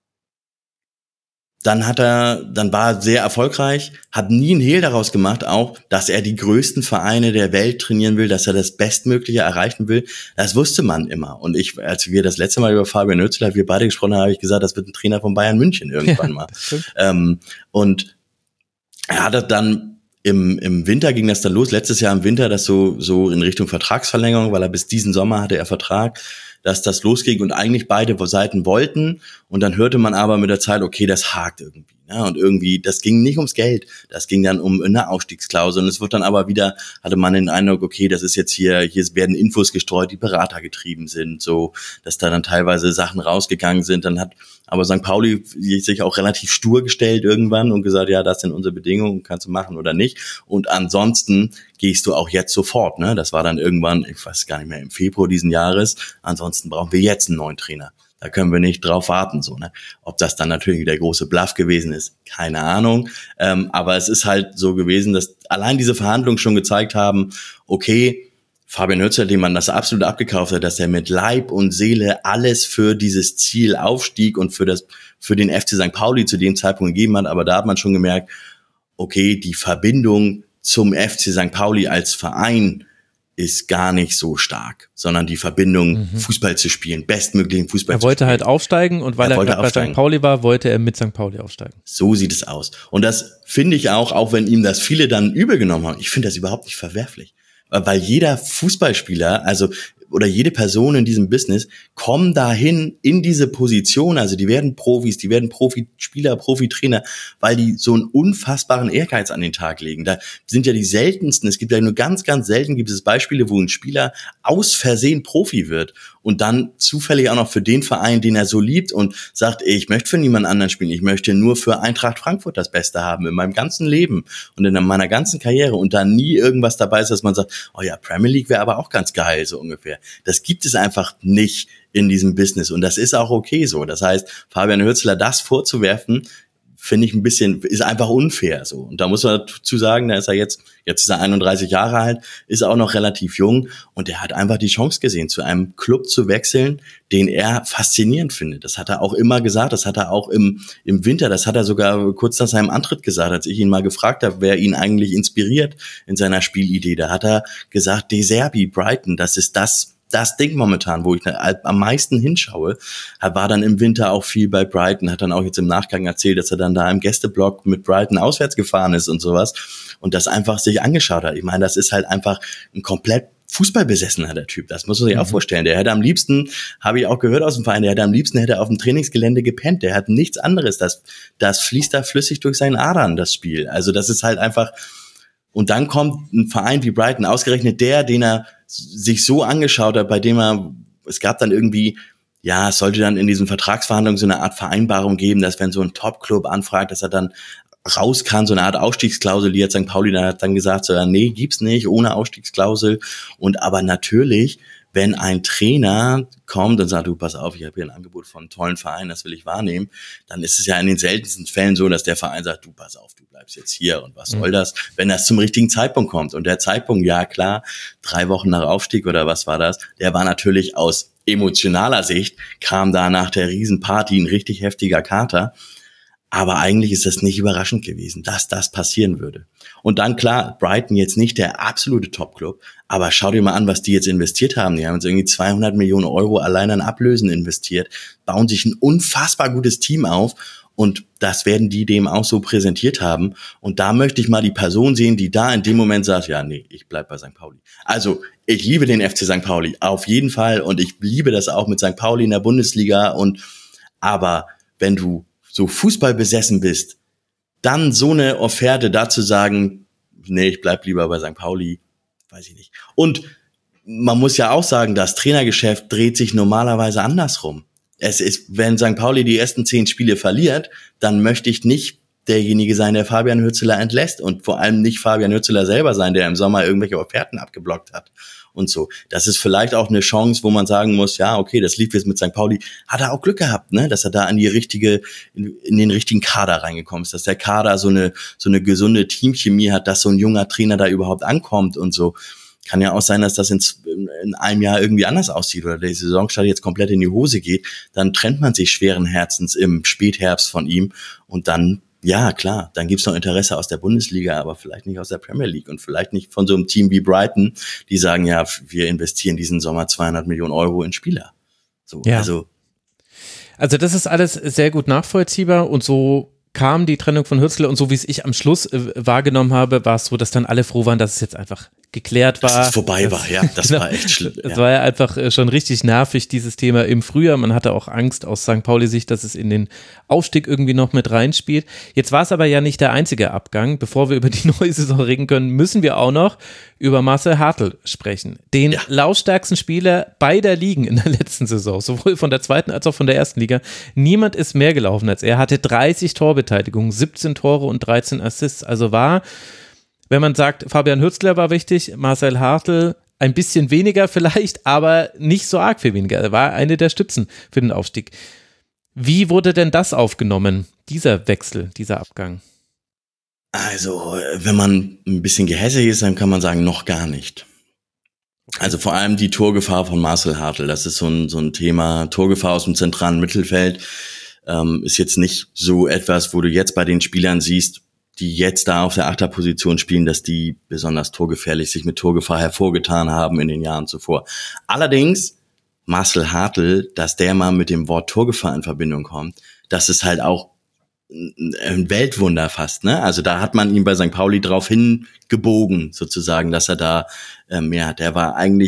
dann hat er, dann war er sehr erfolgreich, hat nie einen Hehl daraus gemacht, auch, dass er die größten Vereine der Welt trainieren will, dass er das Bestmögliche erreichen will. Das wusste man immer. Und ich, als wir das letzte Mal über Fabian Hürzeler, wir beide gesprochen haben, habe ich gesagt, das wird ein Trainer von Bayern München irgendwann mal. Ja, ähm, und er hat das dann Im, im Winter ging das dann los, letztes Jahr im Winter, das so, so in Richtung Vertragsverlängerung, weil er bis diesen Sommer hatte er Vertrag, dass das losging und eigentlich beide Seiten wollten, und dann hörte man aber mit der Zeit, okay, das hakt irgendwie, ne? Und irgendwie, das ging nicht ums Geld, das ging dann um eine Ausstiegsklausel, und es wird dann aber wieder, hatte man den Eindruck, okay, das ist jetzt hier, hier werden Infos gestreut, die beratergetrieben sind, so, dass da dann teilweise Sachen rausgegangen sind. Dann hat aber Sankt Pauli sich auch relativ stur gestellt irgendwann und gesagt, ja, das sind unsere Bedingungen, kannst du machen oder nicht. Und ansonsten gehst du auch jetzt sofort, ne? Das war dann irgendwann, ich weiß gar nicht mehr, im Februar diesen Jahres. Ansonsten brauchen wir jetzt einen neuen Trainer. Da können wir nicht drauf warten, so, ne? Ob das dann natürlich der große Bluff gewesen ist, keine Ahnung. Ähm, aber es ist halt so gewesen, dass allein diese Verhandlungen schon gezeigt haben, okay, Fabian Hürzeler, dem man das absolut abgekauft hat, dass er mit Leib und Seele alles für dieses Ziel Aufstieg und für das, für den F C Sankt Pauli zu dem Zeitpunkt gegeben hat. Aber da hat man schon gemerkt, okay, die Verbindung zum F C Sankt Pauli als Verein ist gar nicht so stark, sondern die Verbindung, mhm. Fußball zu spielen, bestmöglichen Fußball zu spielen. Er wollte halt aufsteigen, und weil er, er bei Sankt Pauli war, wollte er mit Sankt Pauli aufsteigen. So sieht es aus. Und das finde ich auch, auch wenn ihm das viele dann übel genommen haben, ich finde das überhaupt nicht verwerflich. Weil jeder Fußballspieler, also oder jede Person in diesem Business kommen dahin in diese Position, also die werden Profis, die werden Profispieler, Profitrainer, weil die so einen unfassbaren Ehrgeiz an den Tag legen. Da sind ja die seltensten, es gibt ja nur ganz, ganz selten gibt es Beispiele, wo ein Spieler aus Versehen Profi wird und dann zufällig auch noch für den Verein, den er so liebt und sagt, ey, ich möchte für niemand anderen spielen, ich möchte nur für Eintracht Frankfurt das Beste haben in meinem ganzen Leben und in meiner ganzen Karriere und da nie irgendwas dabei ist, dass man sagt, oh ja, Premier League wäre aber auch ganz geil, so ungefähr. Das gibt es einfach nicht in diesem Business und das ist auch okay so. Das heißt, Fabian Hürzeler das vorzuwerfen, finde ich ein bisschen, ist einfach unfair so. Und da muss man dazu sagen, da ist er jetzt, jetzt ist er einunddreißig Jahre alt, ist auch noch relativ jung und er hat einfach die Chance gesehen, zu einem Club zu wechseln, den er faszinierend findet. Das hat er auch immer gesagt, das hat er auch im, im Winter, das hat er sogar kurz nach seinem Antritt gesagt, als ich ihn mal gefragt habe, wer ihn eigentlich inspiriert in seiner Spielidee. Da hat er gesagt, De Zerbi, Brighton, das ist das, das Ding momentan, wo ich am meisten hinschaue. Er war dann im Winter auch viel bei Brighton, hat dann auch jetzt im Nachgang erzählt, dass er dann da im Gästeblock mit Brighton auswärts gefahren ist und sowas und das einfach sich angeschaut hat. Ich meine, das ist halt einfach ein komplett Fußballbesessener, der Typ. Das muss man sich mhm. auch vorstellen. Der hätte am liebsten, habe ich auch gehört aus dem Verein, der hätte am liebsten hätte auf dem Trainingsgelände gepennt. Der hat nichts anderes. Das, das fließt da flüssig durch seinen Adern, das Spiel. Also das ist halt einfach. Und dann kommt ein Verein wie Brighton, ausgerechnet der, den er sich so angeschaut hat, bei dem er, es gab dann irgendwie, ja, es sollte dann in diesen Vertragsverhandlungen so eine Art Vereinbarung geben, dass wenn so ein Top-Club anfragt, dass er dann raus kann, so eine Art Ausstiegsklausel, die hat Sankt Pauli dann hat dann gesagt, so, ja, nee, gibt's nicht, ohne Ausstiegsklausel. Und aber natürlich, wenn ein Trainer kommt und sagt, du, pass auf, ich habe hier ein Angebot von einem tollen Verein, das will ich wahrnehmen, dann ist es ja in den seltensten Fällen so, dass der Verein sagt, du, pass auf, du bleibst jetzt hier und was soll das, wenn das zum richtigen Zeitpunkt kommt. Und der Zeitpunkt, ja klar, drei Wochen nach Aufstieg oder was war das, der war natürlich aus emotionaler Sicht, kam da nach der Riesenparty ein richtig heftiger Kater. Aber eigentlich ist das nicht überraschend gewesen, dass das passieren würde. Und dann klar, Brighton jetzt nicht der absolute Top-Club, aber schau dir mal an, was die jetzt investiert haben. Die haben jetzt irgendwie zweihundert Millionen Euro allein an Ablösen investiert, bauen sich ein unfassbar gutes Team auf und das werden die dem auch so präsentiert haben. Und da möchte ich mal die Person sehen, die da in dem Moment sagt, ja, nee, ich bleib bei Sankt Pauli. Also ich liebe den F C Sankt Pauli, auf jeden Fall. Und ich liebe das auch mit Sankt Pauli in der Bundesliga. Und aber wenn du so Fußball besessen bist, dann so eine Offerte dazu sagen, nee, ich bleib lieber bei Sankt Pauli, weiß ich nicht. Und man muss ja auch sagen, das Trainergeschäft dreht sich normalerweise andersrum. Es ist, wenn Sankt Pauli die ersten zehn Spiele verliert, dann möchte ich nicht derjenige sein, der Fabian Hürzeler entlässt und vor allem nicht Fabian Hürzeler selber sein, der im Sommer irgendwelche Offerten abgeblockt hat und so. Das ist vielleicht auch eine Chance, wo man sagen muss, ja, okay, das lief jetzt mit Sankt Pauli, hat er auch Glück gehabt, ne, dass er da an die richtige, in, in den richtigen Kader reingekommen ist, dass der Kader so eine, so eine gesunde Teamchemie hat, dass so ein junger Trainer da überhaupt ankommt und so. Kann ja auch sein, dass das in, in einem Jahr irgendwie anders aussieht oder die Saisonstart jetzt komplett in die Hose geht. Dann trennt man sich schweren Herzens im Spätherbst von ihm und dann, ja klar, dann gibt's noch Interesse aus der Bundesliga, aber vielleicht nicht aus der Premier League und vielleicht nicht von so einem Team wie Brighton, die sagen, ja, wir investieren diesen Sommer zweihundert Millionen Euro in Spieler. So, ja. Also, also das ist alles sehr gut nachvollziehbar und so kam die Trennung von Hürzeler und so wie es ich am Schluss äh, wahrgenommen habe, war es so, dass dann alle froh waren, dass es jetzt einfach geklärt war. Dass es vorbei das, war, ja, das genau, war echt schlimm. Das ja. war ja einfach äh, schon richtig nervig, dieses Thema im Frühjahr. Man hatte auch Angst aus Sankt Pauli-Sicht, dass es in den Aufstieg irgendwie noch mit reinspielt. Jetzt war es aber ja nicht der einzige Abgang. Bevor wir über die neue Saison reden können, müssen wir auch noch über Marcel Hartl sprechen. Den ja. laufstärksten Spieler beider Ligen in der letzten Saison, sowohl von der zweiten als auch von der ersten Liga. Niemand ist mehr gelaufen als er. Er hatte dreißig Torbeteiligungen, siebzehn Tore und dreizehn Assists. Also war, wenn man sagt, Fabian Hürzeler war wichtig, Marcel Hartl ein bisschen weniger vielleicht, aber nicht so arg viel weniger. Er war eine der Stützen für den Aufstieg. Wie wurde denn das aufgenommen, dieser Wechsel, dieser Abgang? Also, wenn man ein bisschen gehässig ist, dann kann man sagen, noch gar nicht. Also vor allem die Torgefahr von Marcel Hartl, das ist so ein, so ein Thema. Torgefahr aus dem zentralen Mittelfeld ähm, ist jetzt nicht so etwas, wo du jetzt bei den Spielern siehst, die jetzt da auf der Achterposition spielen, dass die besonders torgefährlich sich mit Torgefahr hervorgetan haben in den Jahren zuvor. Allerdings, Marcel Hartl, dass der mal mit dem Wort Torgefahr in Verbindung kommt, das ist halt auch ein Weltwunder fast, ne? Also da hat man ihn bei Sankt Pauli drauf hingebogen, sozusagen, dass er da ähm, ja, der war eigentlich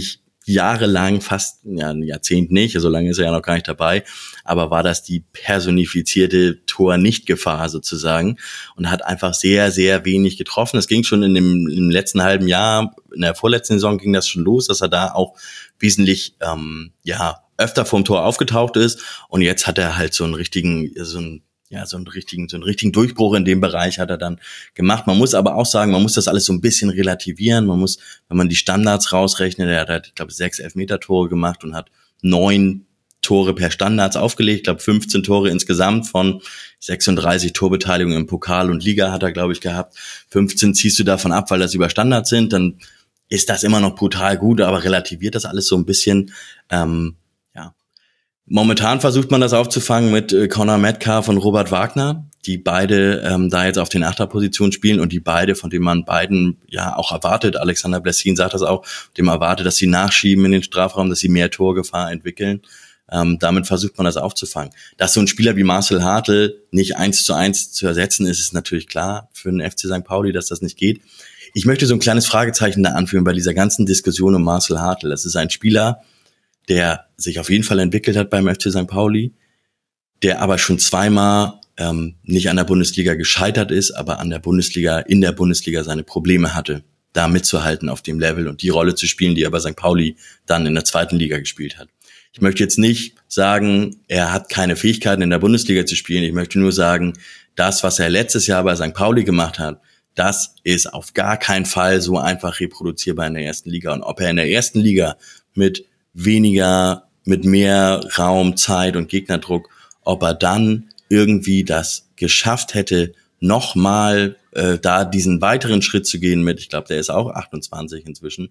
jahrelang, fast ja, ein Jahrzehnt nicht, so lange ist er ja noch gar nicht dabei, aber war das die personifizierte Tor-Nicht-Gefahr sozusagen und hat einfach sehr, sehr wenig getroffen. Es ging schon in dem, im letzten halben Jahr, in der vorletzten Saison ging das schon los, dass er da auch wesentlich ähm, ja öfter vorm Tor aufgetaucht ist und jetzt hat er halt so einen richtigen, so einen Ja, so einen richtigen, so einen richtigen Durchbruch in dem Bereich hat er dann gemacht. Man muss aber auch sagen, man muss das alles so ein bisschen relativieren. Man muss, wenn man die Standards rausrechnet, er hat halt, ich glaube, sechs Elfmeter-Tore gemacht und hat neun Tore per Standards aufgelegt. Ich glaube, fünfzehn Tore insgesamt von sechsunddreißig Torbeteiligungen im Pokal und Liga hat er, glaube ich, gehabt. fünfzehn ziehst du davon ab, weil das über Standards sind, dann ist das immer noch brutal gut, aber relativiert das alles so ein bisschen, ähm, ja. Momentan versucht man das aufzufangen mit äh, Conor Metcalf und Robert Wagner, die beide ähm, da jetzt auf den Achterpositionen spielen und die beide, von denen man beiden ja auch erwartet, Alexander Blessin sagt das auch, dem erwartet, dass sie nachschieben in den Strafraum, dass sie mehr Torgefahr entwickeln. Ähm, damit versucht man das aufzufangen. Dass so ein Spieler wie Marcel Hartl nicht eins zu eins zu ersetzen ist, ist natürlich klar für den F C Sankt Pauli, dass das nicht geht. Ich möchte so ein kleines Fragezeichen da anführen bei dieser ganzen Diskussion um Marcel Hartl. Das ist ein Spieler, der sich auf jeden Fall entwickelt hat beim F C Sankt Pauli, der aber schon zweimal ähm, nicht an der Bundesliga gescheitert ist, aber an der Bundesliga, in der Bundesliga seine Probleme hatte, da mitzuhalten auf dem Level und die Rolle zu spielen, die er bei Sankt Pauli dann in der zweiten Liga gespielt hat. Ich möchte jetzt nicht sagen, er hat keine Fähigkeiten in der Bundesliga zu spielen. Ich möchte nur sagen, das, was er letztes Jahr bei Sankt Pauli gemacht hat, das ist auf gar keinen Fall so einfach reproduzierbar in der ersten Liga. Und ob er in der ersten Liga mit weniger, mit mehr Raum, Zeit und Gegnerdruck, ob er dann irgendwie das geschafft hätte, nochmal äh, da diesen weiteren Schritt zu gehen mit, ich glaube, der ist auch achtundzwanzig inzwischen.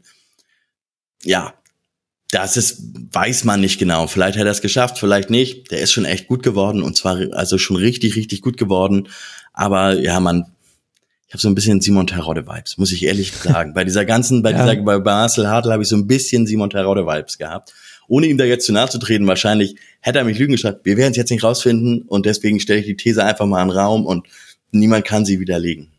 Ja, das ist, weiß man nicht genau. Vielleicht hat er es geschafft, vielleicht nicht. Der ist schon echt gut geworden und zwar also schon richtig, richtig gut geworden. Aber ja, man, ich habe so ein bisschen Simon Terodde-Vibes, muss ich ehrlich sagen. Bei dieser ganzen, bei ja. dieser, bei Marcel Hartl habe ich so ein bisschen Simon Terodde-Vibes gehabt. Ohne ihm da jetzt zu nahe zu treten, wahrscheinlich hätte er mich lügen geschafft. Wir werden es jetzt nicht rausfinden und deswegen stelle ich die These einfach mal in den Raum und niemand kann sie widerlegen.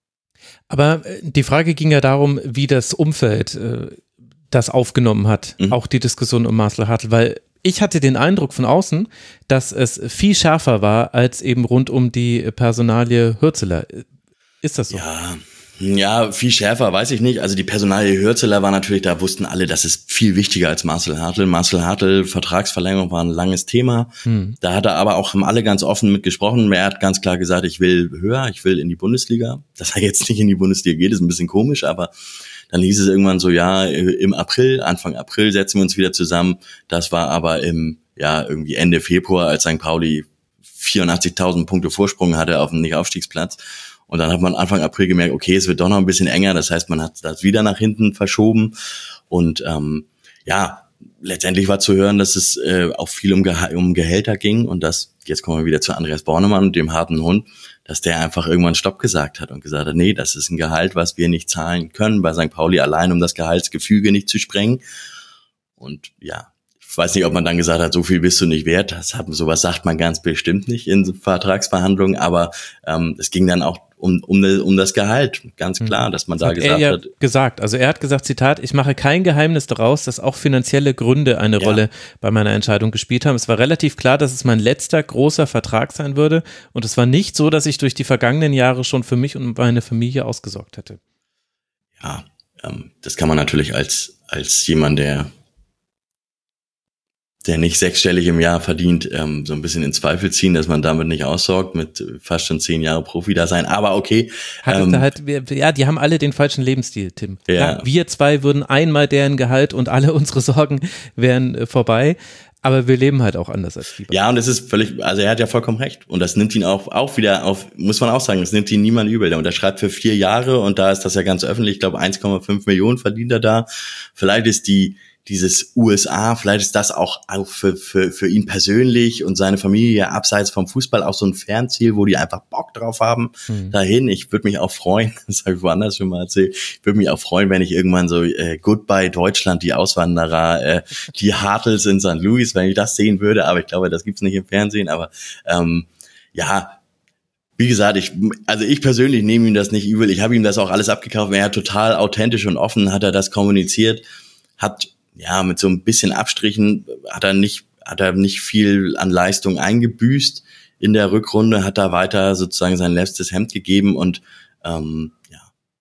Aber die Frage ging ja darum, wie das Umfeld äh, das aufgenommen hat, mhm. auch die Diskussion um Marcel Hartl, weil ich hatte den Eindruck von außen, dass es viel schärfer war als eben rund um die Personalie Hürzeler. Ist das so? Ja, ja, viel schärfer, weiß ich nicht. Also die Personalie Hürzeler war natürlich, da wussten alle, das ist viel wichtiger als Marcel Hartl. Marcel Hartl, Vertragsverlängerung war ein langes Thema. Hm. Da hat er aber auch, haben alle ganz offen mit gesprochen. Er hat ganz klar gesagt, ich will höher, ich will in die Bundesliga. Dass er jetzt nicht in die Bundesliga geht, ist ein bisschen komisch, aber dann hieß es irgendwann so, ja, im April, Anfang April setzen wir uns wieder zusammen. Das war aber im, ja, irgendwie Ende Februar, als Sankt Pauli vierundachtzigtausend Punkte Vorsprung hatte auf dem Nicht-Aufstiegsplatz. Und dann hat man Anfang April gemerkt, okay, es wird doch noch ein bisschen enger. Das heißt, man hat das wieder nach hinten verschoben. Und ähm, ja, letztendlich war zu hören, dass es äh, auch viel um, Geha- um Gehälter ging. Und dass, jetzt kommen wir wieder zu Andreas Bornemann und dem harten Hund, dass der einfach irgendwann Stopp gesagt hat und gesagt hat, nee, das ist ein Gehalt, was wir nicht zahlen können bei Sankt Pauli allein, um das Gehaltsgefüge nicht zu sprengen. Und ja, ich weiß nicht, ob man dann gesagt hat, so viel bist du nicht wert. Das hat, sowas sagt man ganz bestimmt nicht in Vertragsverhandlungen, aber ähm, es ging dann auch um, um, um das Gehalt, ganz klar, dass man das da hat gesagt er ja hat. gesagt. Also er hat gesagt, Zitat, ich mache kein Geheimnis daraus, dass auch finanzielle Gründe eine ja. Rolle bei meiner Entscheidung gespielt haben. Es war relativ klar, dass es mein letzter großer Vertrag sein würde und es war nicht so, dass ich durch die vergangenen Jahre schon für mich und meine Familie ausgesorgt hätte. Ja, ähm, das kann man natürlich als, als jemand, der der nicht sechsstellig im Jahr verdient, ähm, so ein bisschen in Zweifel ziehen, dass man damit nicht aussorgt, mit fast schon zehn Jahre Profi da sein. Aber okay. Ähm, halt, ja, die haben alle den falschen Lebensstil, Tim. Ja. Ja, wir zwei würden einmal deren Gehalt und alle unsere Sorgen wären äh, vorbei. Aber wir leben halt auch anders als die. Ja, und es ist völlig, also er hat ja vollkommen recht. Und das nimmt ihn auch, auch wieder auf, muss man auch sagen, das nimmt ihn niemand übel. Der unterschreibt für vier Jahre und da ist das ja ganz öffentlich. Ich glaube, eins Komma fünf Millionen verdient er da. Vielleicht ist die, dieses U S A, vielleicht ist das auch, auch für, für, für ihn persönlich und seine Familie abseits vom Fußball auch so ein Fernziel, wo die einfach Bock drauf haben, mhm. dahin. Ich würde mich auch freuen, das habe ich woanders schon mal erzählt, ich würde mich auch freuen, wenn ich irgendwann so äh, Goodbye Deutschland, die Auswanderer, äh, die Hartls in Sankt Louis, wenn ich das sehen würde, aber ich glaube, das gibt's nicht im Fernsehen, aber ähm, ja, wie gesagt, ich, also ich persönlich nehme ihm das nicht übel, ich habe ihm das auch alles abgekauft, er hat total authentisch und offen, hat er das kommuniziert, hat ja, mit so ein bisschen Abstrichen hat er nicht, hat er nicht viel an Leistung eingebüßt in der Rückrunde, hat da weiter sozusagen sein letztes Hemd gegeben und ähm, ja,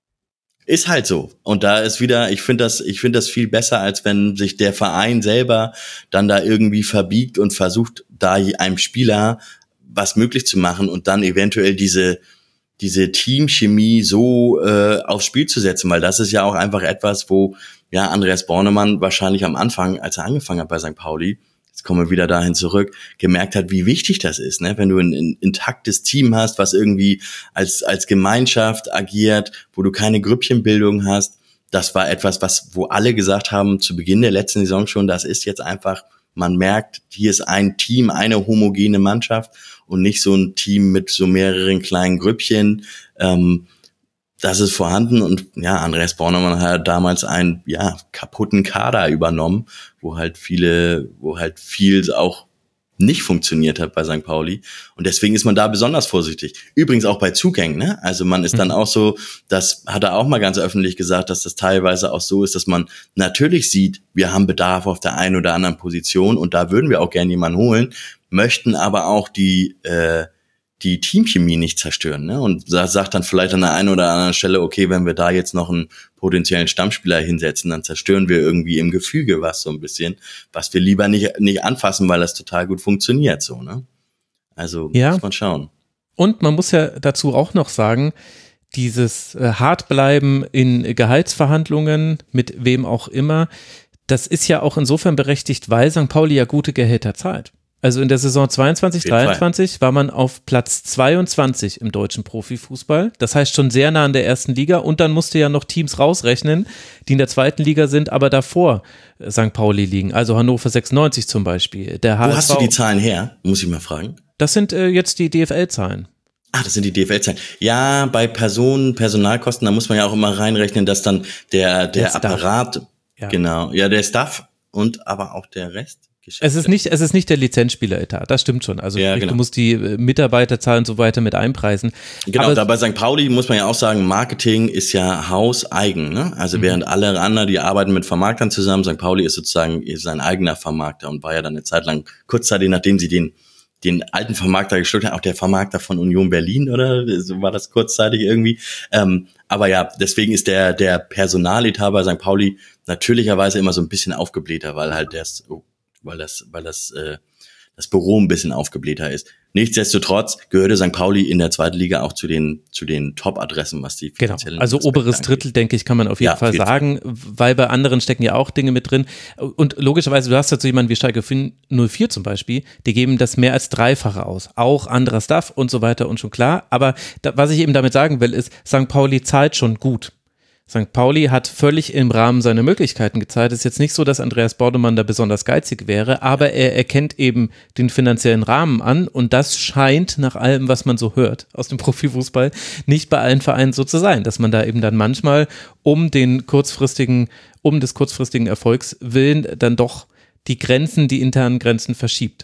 ist halt so. Und da ist wieder, ich finde das, ich finde das viel besser, als wenn sich der Verein selber dann da irgendwie verbiegt und versucht, da einem Spieler was möglich zu machen und dann eventuell diese diese Teamchemie so äh, aufs Spiel zu setzen, weil das ist ja auch einfach etwas, wo ja Andreas Bornemann wahrscheinlich am Anfang, als er angefangen hat bei Sankt Pauli, jetzt kommen wir wieder dahin zurück, gemerkt hat, wie wichtig das ist, ne? Wenn du ein, ein intaktes Team hast, was irgendwie als als Gemeinschaft agiert, wo du keine Grüppchenbildung hast, das war etwas, was wo alle gesagt haben zu Beginn der letzten Saison schon, das ist jetzt einfach, man merkt, hier ist ein Team, eine homogene Mannschaft und nicht so ein Team mit so mehreren kleinen Grüppchen. Ähm, das ist vorhanden und ja, Andreas Bornemann hat damals einen ja kaputten Kader übernommen, wo halt viele, wo halt viel auch nicht funktioniert hat bei Sankt Pauli und deswegen ist man da besonders vorsichtig. Übrigens auch bei Zugängen, ne? Also man ist dann auch so, das hat er auch mal ganz öffentlich gesagt, dass das teilweise auch so ist, dass man natürlich sieht, wir haben Bedarf auf der einen oder anderen Position und da würden wir auch gerne jemanden holen, möchten aber auch die äh, die Teamchemie nicht zerstören, ne? Und da sagt dann vielleicht an der einen oder anderen Stelle, okay, wenn wir da jetzt noch einen potenziellen Stammspieler hinsetzen, dann zerstören wir irgendwie im Gefüge was so ein bisschen, was wir lieber nicht nicht anfassen, weil das total gut funktioniert, so, ne? Also ja. Muss man schauen. Und man muss ja dazu auch noch sagen, dieses äh, Hartbleiben in Gehaltsverhandlungen mit wem auch immer, das ist ja auch insofern berechtigt, weil Sankt Pauli ja gute Gehälter zahlt. Also in der Saison zweiundzwanzig dreiundzwanzig war man auf Platz zweiundzwanzig im deutschen Profifußball. Das heißt schon sehr nah an der ersten Liga und dann musste ja noch Teams rausrechnen, die in der zweiten Liga sind, aber davor Sankt Pauli liegen. Also Hannover sechsundneunzig zum Beispiel. Der H S V, wo hast du die Zahlen her? Muss ich mal fragen. Das sind äh, jetzt die D F L-Zahlen. Ah, das sind die D F L-Zahlen. Ja, bei Personen, Personalkosten, da muss man ja auch immer reinrechnen, dass dann der, der, der Apparat, ja. genau, ja, der Staff und aber auch der Rest. Es ist nicht, es ist nicht der Lizenzspieleretat, das stimmt schon. Also ja, sprich, genau. Du musst die Mitarbeiterzahl und so weiter mit einpreisen. Genau, aber da bei Sankt Pauli muss man ja auch sagen, Marketing ist ja hauseigen, ne? Also mhm. während alle anderen, die arbeiten mit Vermarktern zusammen, Sankt Pauli ist sozusagen sein eigener Vermarkter und war ja dann eine Zeit lang, kurzzeitig nachdem sie den den alten Vermarkter geschluckt haben, auch der Vermarkter von Union Berlin, oder so war das kurzzeitig irgendwie. Ähm, aber ja, deswegen ist der der Personaletat bei Sankt Pauli natürlicherweise immer so ein bisschen aufgeblähter, weil halt das oh, weil das, weil das, äh, das Büro ein bisschen aufgeblähter ist. Nichtsdestotrotz gehörte Sankt Pauli in der zweiten Liga auch zu den, zu den Top-Adressen, was die finanziellen Genau, also Aspekte oberes angeht. Drittel, denke ich, kann man auf jeden ja, auf Fall jeden sagen, Fall. Weil bei anderen stecken ja auch Dinge mit drin. Und logischerweise, du hast dazu jemanden wie Schalke null vier zum Beispiel, die geben das mehr als Dreifache aus. Auch anderer Stuff und so weiter und schon klar. Aber da, was ich eben damit sagen will, ist, Sankt Pauli zahlt schon gut. Sankt Pauli hat völlig im Rahmen seiner Möglichkeiten gezahlt. Es ist jetzt nicht so, dass Andreas Bornemann da besonders geizig wäre, aber er erkennt eben den finanziellen Rahmen an und das scheint nach allem, was man so hört aus dem Profifußball, nicht bei allen Vereinen so zu sein, dass man da eben dann manchmal um den kurzfristigen, um des kurzfristigen Erfolgs willen dann doch die Grenzen, die internen Grenzen verschiebt.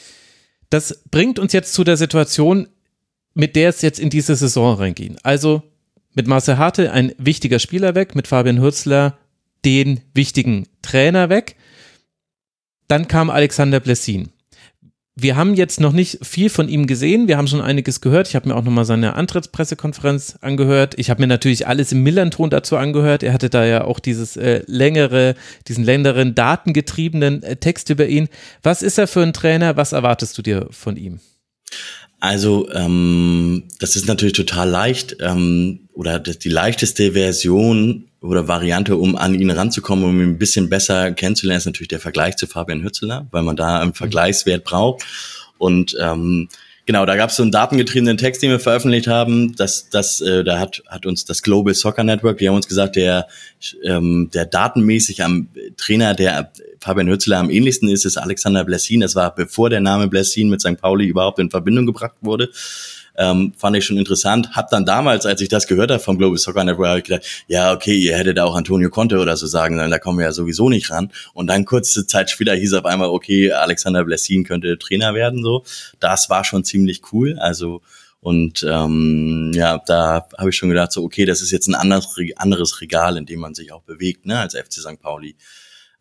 Das bringt uns jetzt zu der Situation, mit der es jetzt in diese Saison reinging. Also mit Marcel Hartl ein wichtiger Spieler weg, mit Fabian Hürzeler den wichtigen Trainer weg. Dann kam Alexander Blessin. Wir haben jetzt noch nicht viel von ihm gesehen, wir haben schon einiges gehört. Ich habe mir auch nochmal seine Antrittspressekonferenz angehört. Ich habe mir natürlich alles im Millanton dazu angehört. Er hatte da ja auch dieses äh, längere, diesen längeren, datengetriebenen äh, Text über ihn. Was ist er für ein Trainer? Was erwartest du dir von ihm? Also ähm, das ist natürlich total leicht ähm, oder das, die leichteste Version oder Variante, um an ihn ranzukommen, um ihn ein bisschen besser kennenzulernen, ist natürlich der Vergleich zu Fabian Hürzeler, weil man da einen Vergleichswert braucht. Und ähm, genau, da gab es so einen datengetriebenen Text, den wir veröffentlicht haben. Das, das, äh, da hat, hat uns das Global Soccer Network, die haben uns gesagt, der, ähm, der datenmäßig am Trainer, der Fabian Hürzeler am ähnlichsten ist, ist Alexander Blessin. Das war bevor der Name Blessin mit Sankt Pauli überhaupt in Verbindung gebracht wurde. Ähm, fand ich schon interessant. Hab dann damals, als ich das gehört habe vom Global Soccer Network, hab ich gedacht, ja, okay, ihr hättet auch Antonio Conte oder so sagen sollen, da kommen wir ja sowieso nicht ran. Und dann kurze Zeit später hieß auf einmal, okay, Alexander Blessin könnte Trainer werden, so. Das war schon ziemlich cool, also, und ähm, ja, da habe ich schon gedacht, so, okay, das ist jetzt ein anderes, anderes Regal, in dem man sich auch bewegt, ne, als F C Sankt Pauli.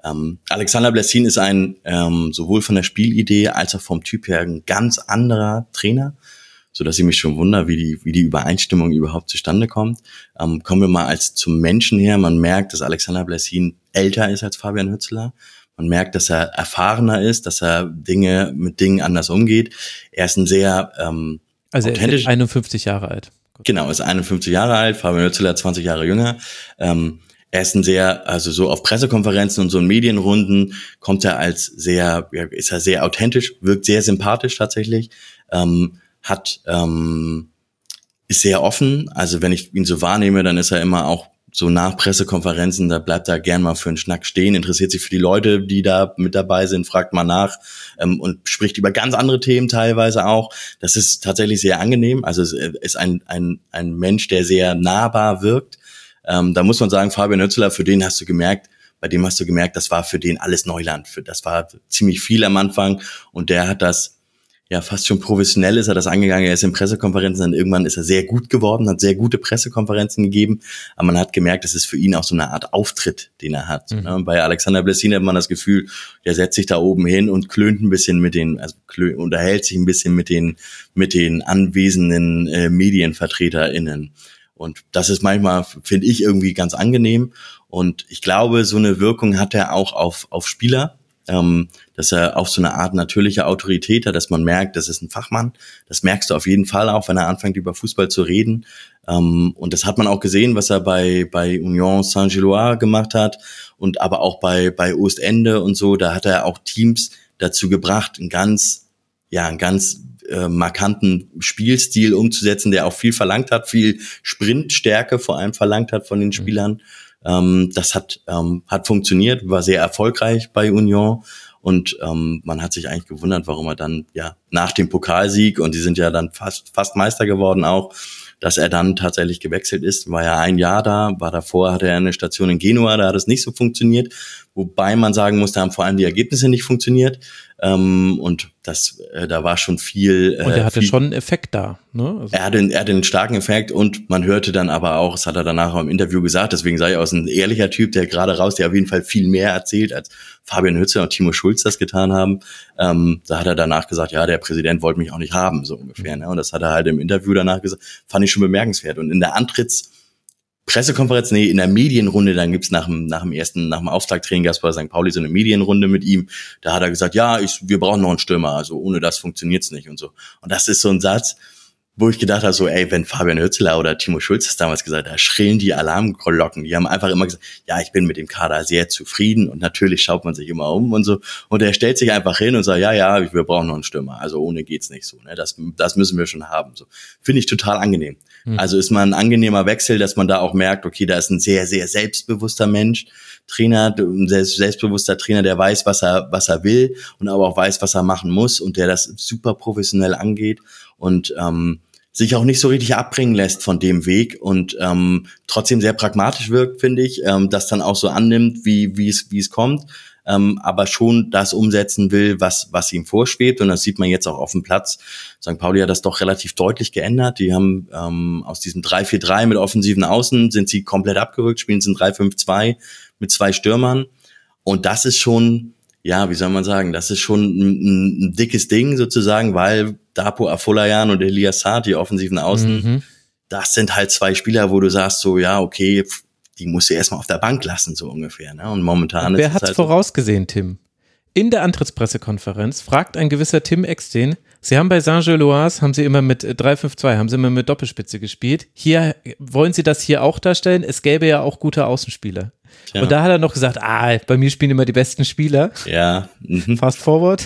Ähm, Alexander Blessin ist ein ähm, sowohl von der Spielidee als auch vom Typ her ein ganz anderer Trainer, so dass ich mich schon wundere, wie die wie die Übereinstimmung überhaupt zustande kommt. Ähm, kommen wir mal als zum Menschen her. Man merkt, dass Alexander Blessin älter ist als Fabian Hützler. Man merkt, dass er erfahrener ist, dass er Dinge mit Dingen anders umgeht. Er ist ein sehr ähm, also er ist einundfünfzig Jahre alt. Genau, ist einundfünfzig Jahre alt. Fabian Hützler zwanzig Jahre jünger. Ähm, Er ist ein sehr, also so auf Pressekonferenzen und so in Medienrunden kommt er als sehr, ja, ist er sehr authentisch, wirkt sehr sympathisch tatsächlich, ähm, hat, ähm, ist sehr offen. Also wenn ich ihn so wahrnehme, dann ist er immer auch so nach Pressekonferenzen, da bleibt er gern mal für einen Schnack stehen, interessiert sich für die Leute, die da mit dabei sind, fragt mal nach ähm, und spricht über ganz andere Themen teilweise auch. Das ist tatsächlich sehr angenehm. Also es ist ein ein ein Mensch, der sehr nahbar wirkt. Ähm, da muss man sagen, Fabian Hützler, für den hast du gemerkt, bei dem hast du gemerkt, das war für den alles Neuland. Für, das war ziemlich viel am Anfang und der hat das, ja fast schon professionell ist er das angegangen. Er ist in Pressekonferenzen, dann irgendwann ist er sehr gut geworden, hat sehr gute Pressekonferenzen gegeben, aber man hat gemerkt, das ist für ihn auch so eine Art Auftritt, den er hat. Mhm. Und bei Alexander Blessin hat man das Gefühl, der setzt sich da oben hin und klönt ein bisschen mit den, also klö, unterhält sich ein bisschen mit den, mit den anwesenden äh, MedienvertreterInnen. Und das ist manchmal, finde ich, irgendwie ganz angenehm. Und ich glaube, so eine Wirkung hat er auch auf auf Spieler, ähm, dass er auf so eine Art natürliche Autorität hat, dass man merkt, das ist ein Fachmann. Das merkst du auf jeden Fall auch, wenn er anfängt, über Fußball zu reden. Ähm, und das hat man auch gesehen, was er bei bei Union Saint-Gilloise gemacht hat und aber auch bei bei Ostende und so. Da hat er auch Teams dazu gebracht, ein ganz, ja, ein ganz Äh, markanten Spielstil umzusetzen, der auch viel verlangt hat, viel Sprintstärke vor allem verlangt hat von den Spielern. Mhm. Ähm, das hat ähm, hat funktioniert, war sehr erfolgreich bei Union und ähm, man hat sich eigentlich gewundert, warum er dann ja nach dem Pokalsieg, und die sind ja dann fast fast Meister geworden auch, dass er dann tatsächlich gewechselt ist. War ja ein Jahr da, war davor, hatte er eine Station in Genua, da hat es nicht so funktioniert, wobei man sagen muss, da haben vor allem die Ergebnisse nicht funktioniert. Ähm, und das, äh, da war schon viel. Äh, und er hatte viel, schon einen Effekt da, ne? Also er hatte, er hatte einen starken Effekt und man hörte dann aber auch, das hat er danach auch im Interview gesagt, deswegen sei ich auch ein ehrlicher Typ, der gerade raus, der auf jeden Fall viel mehr erzählt, als Fabian Hützler und Timo Schulz das getan haben. Ähm, da hat er danach gesagt, ja, der Präsident wollte mich auch nicht haben, so ungefähr. Ne? Und das hat er halt im Interview danach gesagt, fand ich schon bemerkenswert. Und in der Antritts Pressekonferenz, nee, in der Medienrunde, dann gibt's nach dem, nach dem ersten, nach dem Auftakttraining gab's bei Sankt Pauli so eine Medienrunde mit ihm. Da hat er gesagt, ja, ich, wir brauchen noch einen Stürmer, also ohne das funktioniert's nicht und so. Und das ist so ein Satz, wo ich gedacht habe, so, ey, wenn Fabian Hützler oder Timo Schulz das damals gesagt hat, da schrillen die Alarmglocken. Die haben einfach immer gesagt, ja, ich bin mit dem Kader sehr zufrieden und natürlich schaut man sich immer um und so. Und er stellt sich einfach hin und sagt, ja, ja, wir brauchen noch einen Stürmer. Also ohne geht's nicht so. Ne? Das, das müssen wir schon haben. So finde ich total angenehm. Mhm. Also ist mal ein angenehmer Wechsel, dass man da auch merkt, okay, da ist ein sehr, sehr selbstbewusster Mensch, Trainer, ein selbstbewusster Trainer, der weiß, was er, was er will und aber auch weiß, was er machen muss und der das super professionell angeht und ähm, sich auch nicht so richtig abbringen lässt von dem Weg und ähm, trotzdem sehr pragmatisch wirkt, finde ich, ähm, das dann auch so annimmt, wie wie es wie es kommt, ähm, aber schon das umsetzen will, was was ihm vorschwebt und das sieht man jetzt auch auf dem Platz. Sankt Pauli hat das doch relativ deutlich geändert. Die haben ähm, aus diesem drei vier drei mit offensiven Außen sind sie komplett abgerückt, spielen es in drei fünf zwei mit zwei Stürmern und das ist schon, ja, wie soll man sagen, das ist schon ein, ein dickes Ding sozusagen, weil Dapo Afolayan und Elias Saad, die offensiven Außen, mhm. das sind halt zwei Spieler, wo du sagst so, ja, okay, die musst du erstmal auf der Bank lassen, so ungefähr. Ne? Und momentan und wer ist hat's es halt vorausgesehen, Tim? In der Antrittspressekonferenz fragt ein gewisser Tim Exten, Sie haben bei Saint-Gilloise, haben Sie immer mit drei fünf zwei, haben Sie immer mit Doppelspitze gespielt. Hier, wollen Sie das hier auch darstellen? Es gäbe ja auch gute Außenspieler. Tja. Und da hat er noch gesagt, ah, bei mir spielen immer die besten Spieler. Ja. Mhm. Fast forward.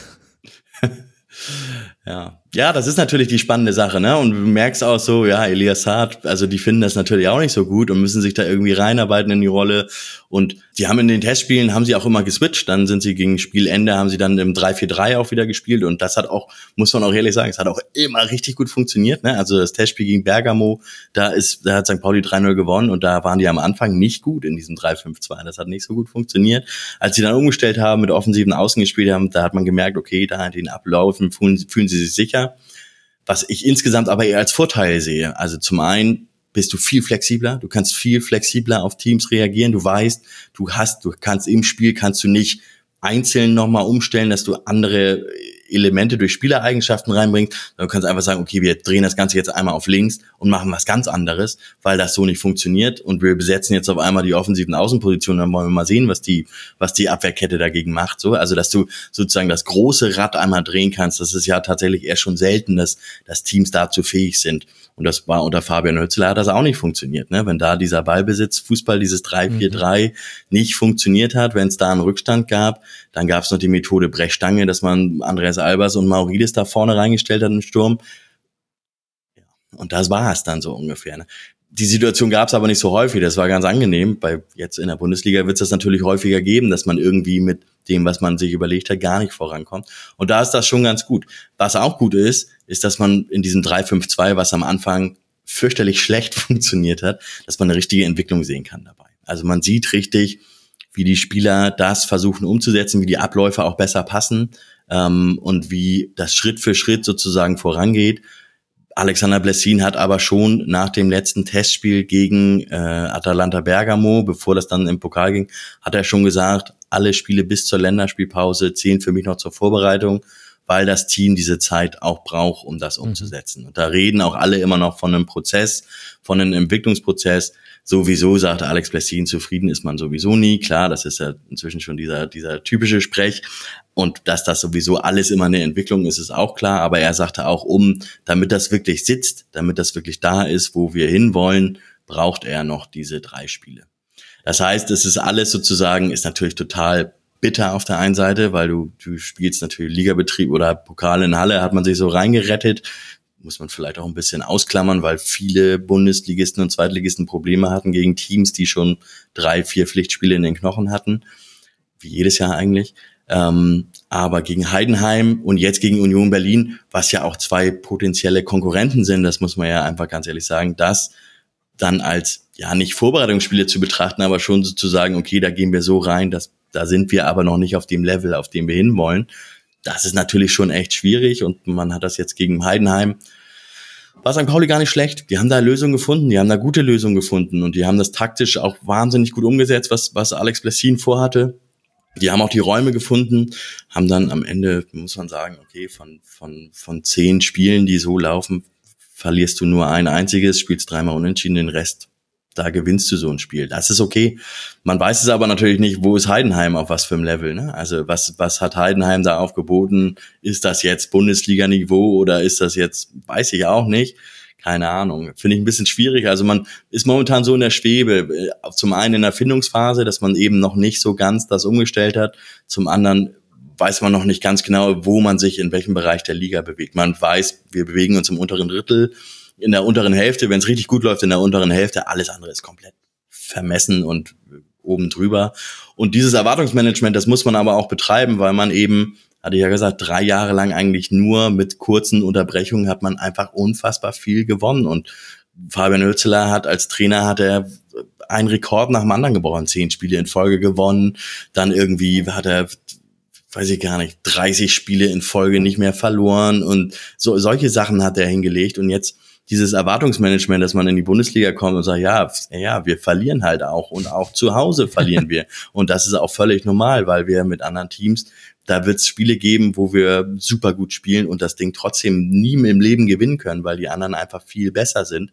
Ja. Ja, das ist natürlich die spannende Sache, ne? Und du merkst auch so, ja, Elias Saad, also die finden das natürlich auch nicht so gut und müssen sich da irgendwie reinarbeiten in die Rolle. Und die haben in den Testspielen, haben sie auch immer geswitcht. Dann sind sie gegen Spielende, haben sie dann im drei vier drei auch wieder gespielt. Und das hat auch, muss man auch ehrlich sagen, es hat auch immer richtig gut funktioniert, ne? Also das Testspiel gegen Bergamo, da ist, da hat Sankt Pauli drei null gewonnen und da waren die am Anfang nicht gut in diesem drei fünf zwei. Das hat nicht so gut funktioniert. Als sie dann umgestellt haben, mit offensiven Außen gespielt haben, da hat man gemerkt, okay, da in den Abläufen fühlen, fühlen sie sich sicher. Was ich insgesamt aber eher als Vorteil sehe. Also zum einen bist du viel flexibler, du kannst viel flexibler auf Teams reagieren, du weißt, du hast, du kannst im Spiel, kannst du nicht einzeln nochmal umstellen, dass du andere Elemente durch Spielereigenschaften reinbringst. Du kannst einfach sagen, okay, wir drehen das Ganze jetzt einmal auf links und machen was ganz anderes, weil das so nicht funktioniert und wir besetzen jetzt auf einmal die offensiven Außenpositionen, dann wollen wir mal sehen, was die, was die Abwehrkette dagegen macht. So, also, dass du sozusagen das große Rad einmal drehen kannst, das ist ja tatsächlich eher schon selten, dass, dass Teams dazu fähig sind. Und das war unter Fabian Hützler hat das auch nicht funktioniert, ne? Wenn da dieser Ballbesitz, Fußball, dieses drei vier drei nicht funktioniert hat, wenn es da einen Rückstand gab, dann gab es noch die Methode Brechstange, dass man Andreas Albers und Maurides da vorne reingestellt hat im Sturm. Ja, und das war es dann so ungefähr, ne? Die Situation gab es aber nicht so häufig, das war ganz angenehm. Bei jetzt in der Bundesliga wird es das natürlich häufiger geben, dass man irgendwie mit dem, was man sich überlegt hat, gar nicht vorankommt. Und da ist das schon ganz gut. Was auch gut ist, ist, dass man in diesem drei fünf zwei, was am Anfang fürchterlich schlecht funktioniert hat, dass man eine richtige Entwicklung sehen kann dabei. Also man sieht richtig, wie die Spieler das versuchen umzusetzen, wie die Abläufe auch besser passen ähm, und wie das Schritt für Schritt sozusagen vorangeht. Alexander Blessin hat aber schon nach dem letzten Testspiel gegen äh, Atalanta Bergamo, bevor das dann im Pokal ging, hat er schon gesagt, alle Spiele bis zur Länderspielpause zählen für mich noch zur Vorbereitung, weil das Team diese Zeit auch braucht, um das umzusetzen. Mhm. Und da reden auch alle immer noch von einem Prozess, von einem Entwicklungsprozess. Sowieso, sagt Alex Blessin, zufrieden ist man sowieso nie. Klar, das ist ja inzwischen schon dieser dieser typische Sprech. Und dass das sowieso alles immer eine Entwicklung ist, ist auch klar. Aber er sagte auch, um, damit das wirklich sitzt, damit das wirklich da ist, wo wir hinwollen, braucht er noch diese drei Spiele. Das heißt, es ist alles sozusagen, ist natürlich total bitter auf der einen Seite, weil du, du spielst natürlich Ligabetrieb oder Pokal in Halle, hat man sich so reingerettet. Muss man vielleicht auch ein bisschen ausklammern, weil viele Bundesligisten und Zweitligisten Probleme hatten gegen Teams, die schon drei, vier Pflichtspiele in den Knochen hatten. Wie jedes Jahr eigentlich. Ähm, aber gegen Heidenheim und jetzt gegen Union Berlin, was ja auch zwei potenzielle Konkurrenten sind, das muss man ja einfach ganz ehrlich sagen, das dann als, ja, nicht Vorbereitungsspiele zu betrachten, aber schon so zu sagen, okay, da gehen wir so rein, dass, da sind wir aber noch nicht auf dem Level, auf dem wir hinwollen. Das ist natürlich schon echt schwierig und man hat das jetzt gegen Heidenheim. War Sankt Pauli gar nicht schlecht. Die haben da Lösungen gefunden, die haben da gute Lösungen gefunden und die haben das taktisch auch wahnsinnig gut umgesetzt, was, was Alex Blessin vorhatte. Die haben auch die Räume gefunden, haben dann am Ende, muss man sagen, okay, von, von, von zehn Spielen, die so laufen, verlierst du nur ein einziges, spielst dreimal unentschieden, den Rest, da gewinnst du so ein Spiel. Das ist okay. Man weiß es aber natürlich nicht, wo ist Heidenheim auf was für einem Level, ne? Also was, was hat Heidenheim da aufgeboten? Ist das jetzt Bundesliga-Niveau oder ist das jetzt, weiß ich auch nicht. Keine Ahnung. Finde ich ein bisschen schwierig. Also man ist momentan so in der Schwebe. Zum einen in der Findungsphase, dass man eben noch nicht so ganz das umgestellt hat. Zum anderen weiß man noch nicht ganz genau, wo man sich in welchem Bereich der Liga bewegt. Man weiß, wir bewegen uns im unteren Drittel, in der unteren Hälfte, wenn es richtig gut läuft, in der unteren Hälfte. Alles andere ist komplett vermessen und oben drüber. Und dieses Erwartungsmanagement, das muss man aber auch betreiben, weil man eben, hatte ich ja gesagt, drei Jahre lang eigentlich nur mit kurzen Unterbrechungen hat man einfach unfassbar viel gewonnen. Und Fabian Hützler hat als Trainer, hat er einen Rekord nach dem anderen gebrochen. Zehn Spiele in Folge gewonnen. Dann irgendwie hat er, weiß ich gar nicht, dreißig Spiele in Folge nicht mehr verloren. Und so solche Sachen hat er hingelegt. Und jetzt dieses Erwartungsmanagement, dass man in die Bundesliga kommt und sagt, ja, ja, wir verlieren halt auch. Und auch zu Hause verlieren wir. Und das ist auch völlig normal, weil wir mit anderen Teams, da wird es Spiele geben, wo wir super gut spielen und das Ding trotzdem nie im Leben gewinnen können, weil die anderen einfach viel besser sind.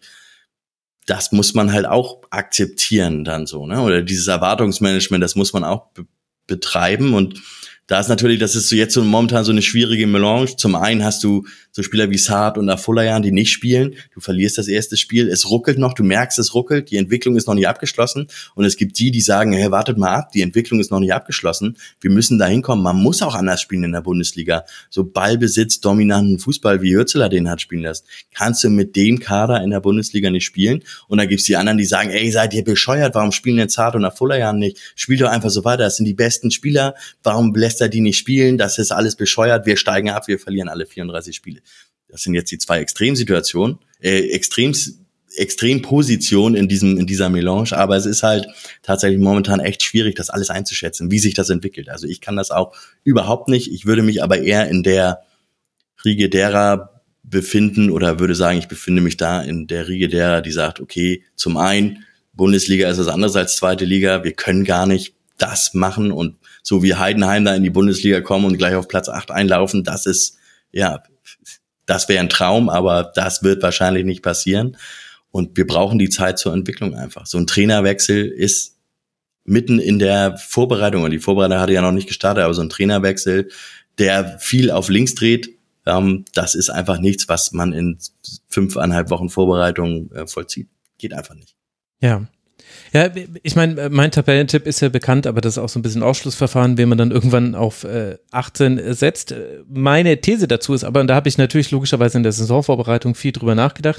Das muss man halt auch akzeptieren dann so, ne? Oder dieses Erwartungsmanagement, das muss man auch be- betreiben und da ist natürlich, das ist so jetzt so momentan so eine schwierige Melange. Zum einen hast du so Spieler wie Saad und Afolayan, die nicht spielen. Du verlierst das erste Spiel, es ruckelt noch, du merkst, es ruckelt, die Entwicklung ist noch nicht abgeschlossen. Und es gibt die, die sagen, hey, wartet mal ab, die Entwicklung ist noch nicht abgeschlossen. Wir müssen da hinkommen, man muss auch anders spielen in der Bundesliga. So Ballbesitz, dominanten Fußball, wie Hützler den hat spielen lassen, kannst du mit dem Kader in der Bundesliga nicht spielen. Und da gibt's die anderen, die sagen, ey, seid ihr bescheuert, warum spielen jetzt Saad und Afolayan nicht? Spielt doch einfach so weiter, das sind die besten Spieler, warum lässt er die nicht spielen? Das ist alles bescheuert, wir steigen ab, wir verlieren alle vierunddreißig Spiele. Das sind jetzt die zwei Extremsituationen, äh, Extrem, Extrempositionen in diesem, in dieser Melange, aber es ist halt tatsächlich momentan echt schwierig, das alles einzuschätzen, wie sich das entwickelt. Also ich kann das auch überhaupt nicht, ich würde mich aber eher in der Riege derer befinden oder würde sagen, ich befinde mich da in der Riege derer, die sagt, okay, zum einen, Bundesliga ist was anderes als zweite Liga, wir können gar nicht das machen und so wie Heidenheim da in die Bundesliga kommen und gleich auf Platz acht einlaufen, das ist, ja, das wäre ein Traum, aber das wird wahrscheinlich nicht passieren und wir brauchen die Zeit zur Entwicklung einfach. So ein Trainerwechsel ist mitten in der Vorbereitung und die Vorbereitung hatte ja noch nicht gestartet, aber so ein Trainerwechsel, der viel auf links dreht, ähm, das ist einfach nichts, was man in fünfeinhalb Wochen Vorbereitung äh, vollzieht. Geht einfach nicht. Ja. Ja, ich meine, mein Tabellentipp ist ja bekannt, aber das ist auch so ein bisschen Ausschlussverfahren, wenn man dann irgendwann auf äh, achtzehn setzt. Meine These dazu ist aber, und da habe ich natürlich logischerweise in der Saisonvorbereitung viel drüber nachgedacht,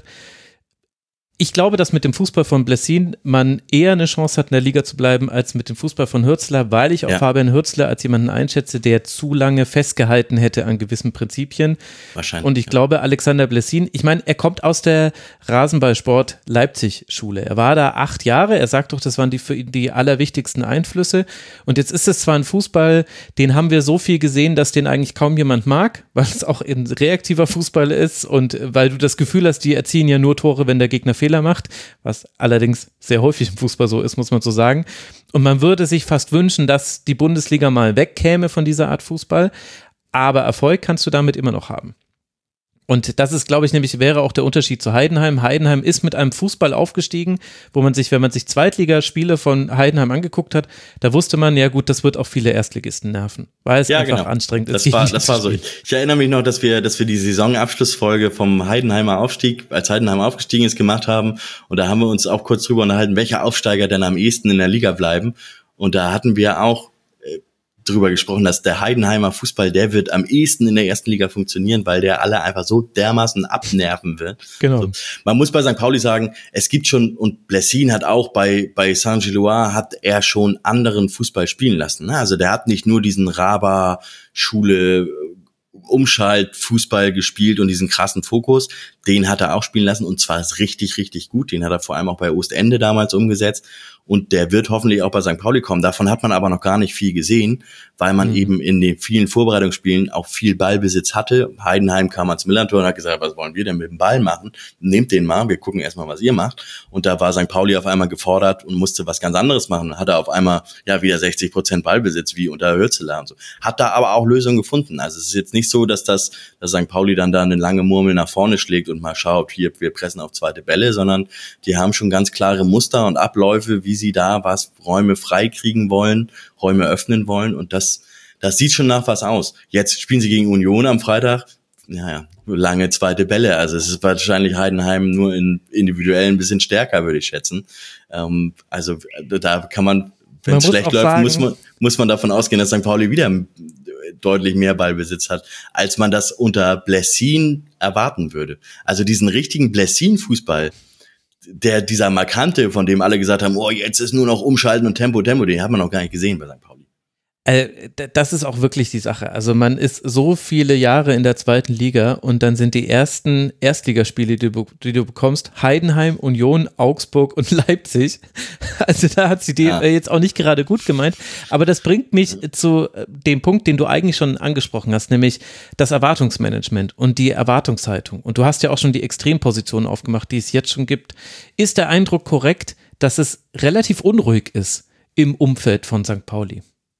ich glaube, dass mit dem Fußball von Blessin man eher eine Chance hat, in der Liga zu bleiben, als mit dem Fußball von Hürzeler, weil ich auch ja. Fabian Hürzeler als jemanden einschätze, der zu lange festgehalten hätte an gewissen Prinzipien. Wahrscheinlich. Und ich ja. glaube, Alexander Blessin, ich meine, er kommt aus der Rasenballsport Leipzig-Schule. Er war da acht Jahre, er sagt doch, das waren die für ihn die allerwichtigsten Einflüsse. Und jetzt ist es zwar ein Fußball, den haben wir so viel gesehen, dass den eigentlich kaum jemand mag, weil es auch ein reaktiver Fußball ist und weil du das Gefühl hast, die erzielen ja nur Tore, wenn der Gegner Fehler macht, was allerdings sehr häufig im Fußball so ist, muss man so sagen. Und man würde sich fast wünschen, dass die Bundesliga mal wegkäme von dieser Art Fußball, aber Erfolg kannst du damit immer noch haben. Und das ist, glaube ich, nämlich wäre auch der Unterschied zu Heidenheim. Heidenheim ist mit einem Fußball aufgestiegen, wo man sich, wenn man sich Zweitligaspiele von Heidenheim angeguckt hat, da wusste man, ja gut, das wird auch viele Erstligisten nerven, weil es ja, einfach genau. anstrengend ist. Das war, das war so. Ich, ich erinnere mich noch, dass wir, dass wir die Saisonabschlussfolge vom Heidenheimer Aufstieg, als Heidenheim aufgestiegen ist, gemacht haben. Und da haben wir uns auch kurz drüber unterhalten, welche Aufsteiger denn am ehesten in der Liga bleiben. Und da hatten wir auch drüber gesprochen, dass der Heidenheimer Fußball, der wird am ehesten in der ersten Liga funktionieren, weil der alle einfach so dermaßen abnerven wird. Genau. Also, man muss bei Sankt Pauli sagen, es gibt schon, und Blessin hat auch bei bei Saint-Gilloise hat er schon anderen Fußball spielen lassen. Ne? Also der hat nicht nur diesen Raba-Schule Umschalt-Fußball gespielt und diesen krassen Fokus, den hat er auch spielen lassen und zwar ist richtig, richtig gut. Den hat er vor allem auch bei Ostende damals umgesetzt und der wird hoffentlich auch bei Sankt Pauli kommen. Davon hat man aber noch gar nicht viel gesehen, weil man mhm. eben in den vielen Vorbereitungsspielen auch viel Ballbesitz hatte. Heidenheim kam ans Millantor und hat gesagt, was wollen wir denn mit dem Ball machen? Nehmt den mal, wir gucken erstmal, was ihr macht. Und da war Sankt Pauli auf einmal gefordert und musste was ganz anderes machen. Hatte auf einmal ja wieder sechzig Prozent Ballbesitz wie unter Hürzeler und so. Hat da aber auch Lösungen gefunden. Also es ist jetzt nicht so, dass das dass Sankt Pauli dann da eine lange Murmel nach vorne schlägt und mal schaut, hier, wir pressen auf zweite Bälle, sondern die haben schon ganz klare Muster und Abläufe, wie sie da was, Räume freikriegen wollen, Räume öffnen wollen und das, das sieht schon nach was aus. Jetzt spielen sie gegen Union am Freitag, naja, lange zweite Bälle, also es ist wahrscheinlich Heidenheim nur in individuell ein bisschen stärker, würde ich schätzen. Ähm, also da kann man, wenn es schlecht läuft, sagen, muss man, muss man davon ausgehen, dass Sankt Pauli wieder deutlich mehr Ballbesitz hat, als man das unter Blessin erwarten würde. Also diesen richtigen Blessin-Fußball, der dieser markante, von dem alle gesagt haben, oh, jetzt ist nur noch Umschalten und Tempo, Tempo, den hat man noch gar nicht gesehen bei Sankt Pauli. Äh, das ist auch wirklich die Sache. Also man ist so viele Jahre in der zweiten Liga und dann sind die ersten Erstligaspiele, die du, die du bekommst, Heidenheim, Union, Augsburg und Leipzig. Also da hat sie die ja. jetzt auch nicht gerade gut gemeint. Aber das bringt mich zu dem Punkt, den du eigentlich schon angesprochen hast, nämlich das Erwartungsmanagement und die Erwartungshaltung. Und du hast ja auch schon die Extrempositionen aufgemacht, die es jetzt schon gibt. Ist der Eindruck korrekt, dass es relativ unruhig ist im Umfeld von Sankt Pauli?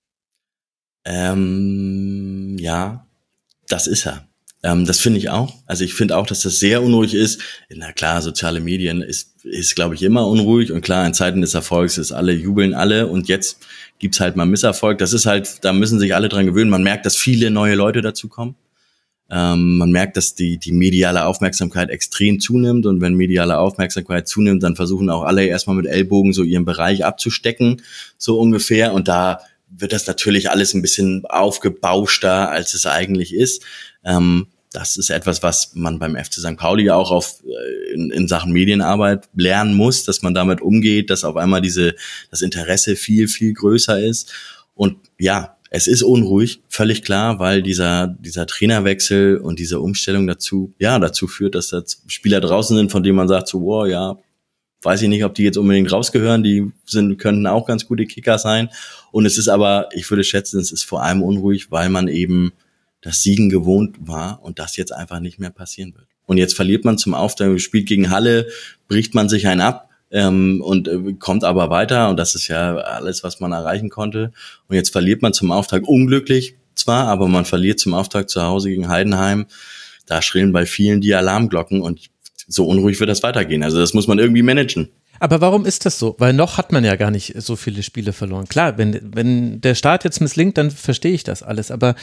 Ähm, ja, das ist er. Ähm, das finde ich auch. Also ich finde auch, dass das sehr unruhig ist. Na klar, soziale Medien ist, ist glaube ich, immer unruhig. Und klar, in Zeiten des Erfolgs ist alle, jubeln alle. Und jetzt gibt's halt mal Misserfolg. Das ist halt, da müssen sich alle dran gewöhnen. Man merkt, dass viele neue Leute dazukommen. Ähm, man merkt, dass die, die mediale Aufmerksamkeit extrem zunimmt. Und wenn mediale Aufmerksamkeit zunimmt, dann versuchen auch alle erstmal mit Ellbogen so ihren Bereich abzustecken. So ungefähr. Und da wird das natürlich alles ein bisschen aufgebauschter, als es eigentlich ist. Ähm, das ist etwas, was man beim F C Sankt Pauli auch auf, in, in Sachen Medienarbeit lernen muss, dass man damit umgeht, dass auf einmal diese, das Interesse viel, viel größer ist. Und ja, es ist unruhig, völlig klar, weil dieser, dieser Trainerwechsel und diese Umstellung dazu, ja, dazu führt, dass da Spieler draußen sind, von denen man sagt so, wow, ja, weiß ich nicht, ob die jetzt unbedingt rausgehören, die sind, könnten auch ganz gute Kicker sein. Und es ist aber, ich würde schätzen, es ist vor allem unruhig, weil man eben das Siegen gewohnt war und das jetzt einfach nicht mehr passieren wird. Und jetzt verliert man zum Auftakt, spielt gegen Halle, bricht man sich einen ab ähm, und äh, kommt aber weiter. Und das ist ja alles, was man erreichen konnte. Und jetzt verliert man zum Auftakt unglücklich zwar, aber man verliert zum Auftakt zu Hause gegen Heidenheim. Da schrillen bei vielen die Alarmglocken und so unruhig wird das weitergehen. Also das muss man irgendwie managen. Aber warum ist das so? Weil noch hat man ja gar nicht so viele Spiele verloren. Klar, wenn, wenn der Start jetzt misslingt, dann verstehe ich das alles. Aber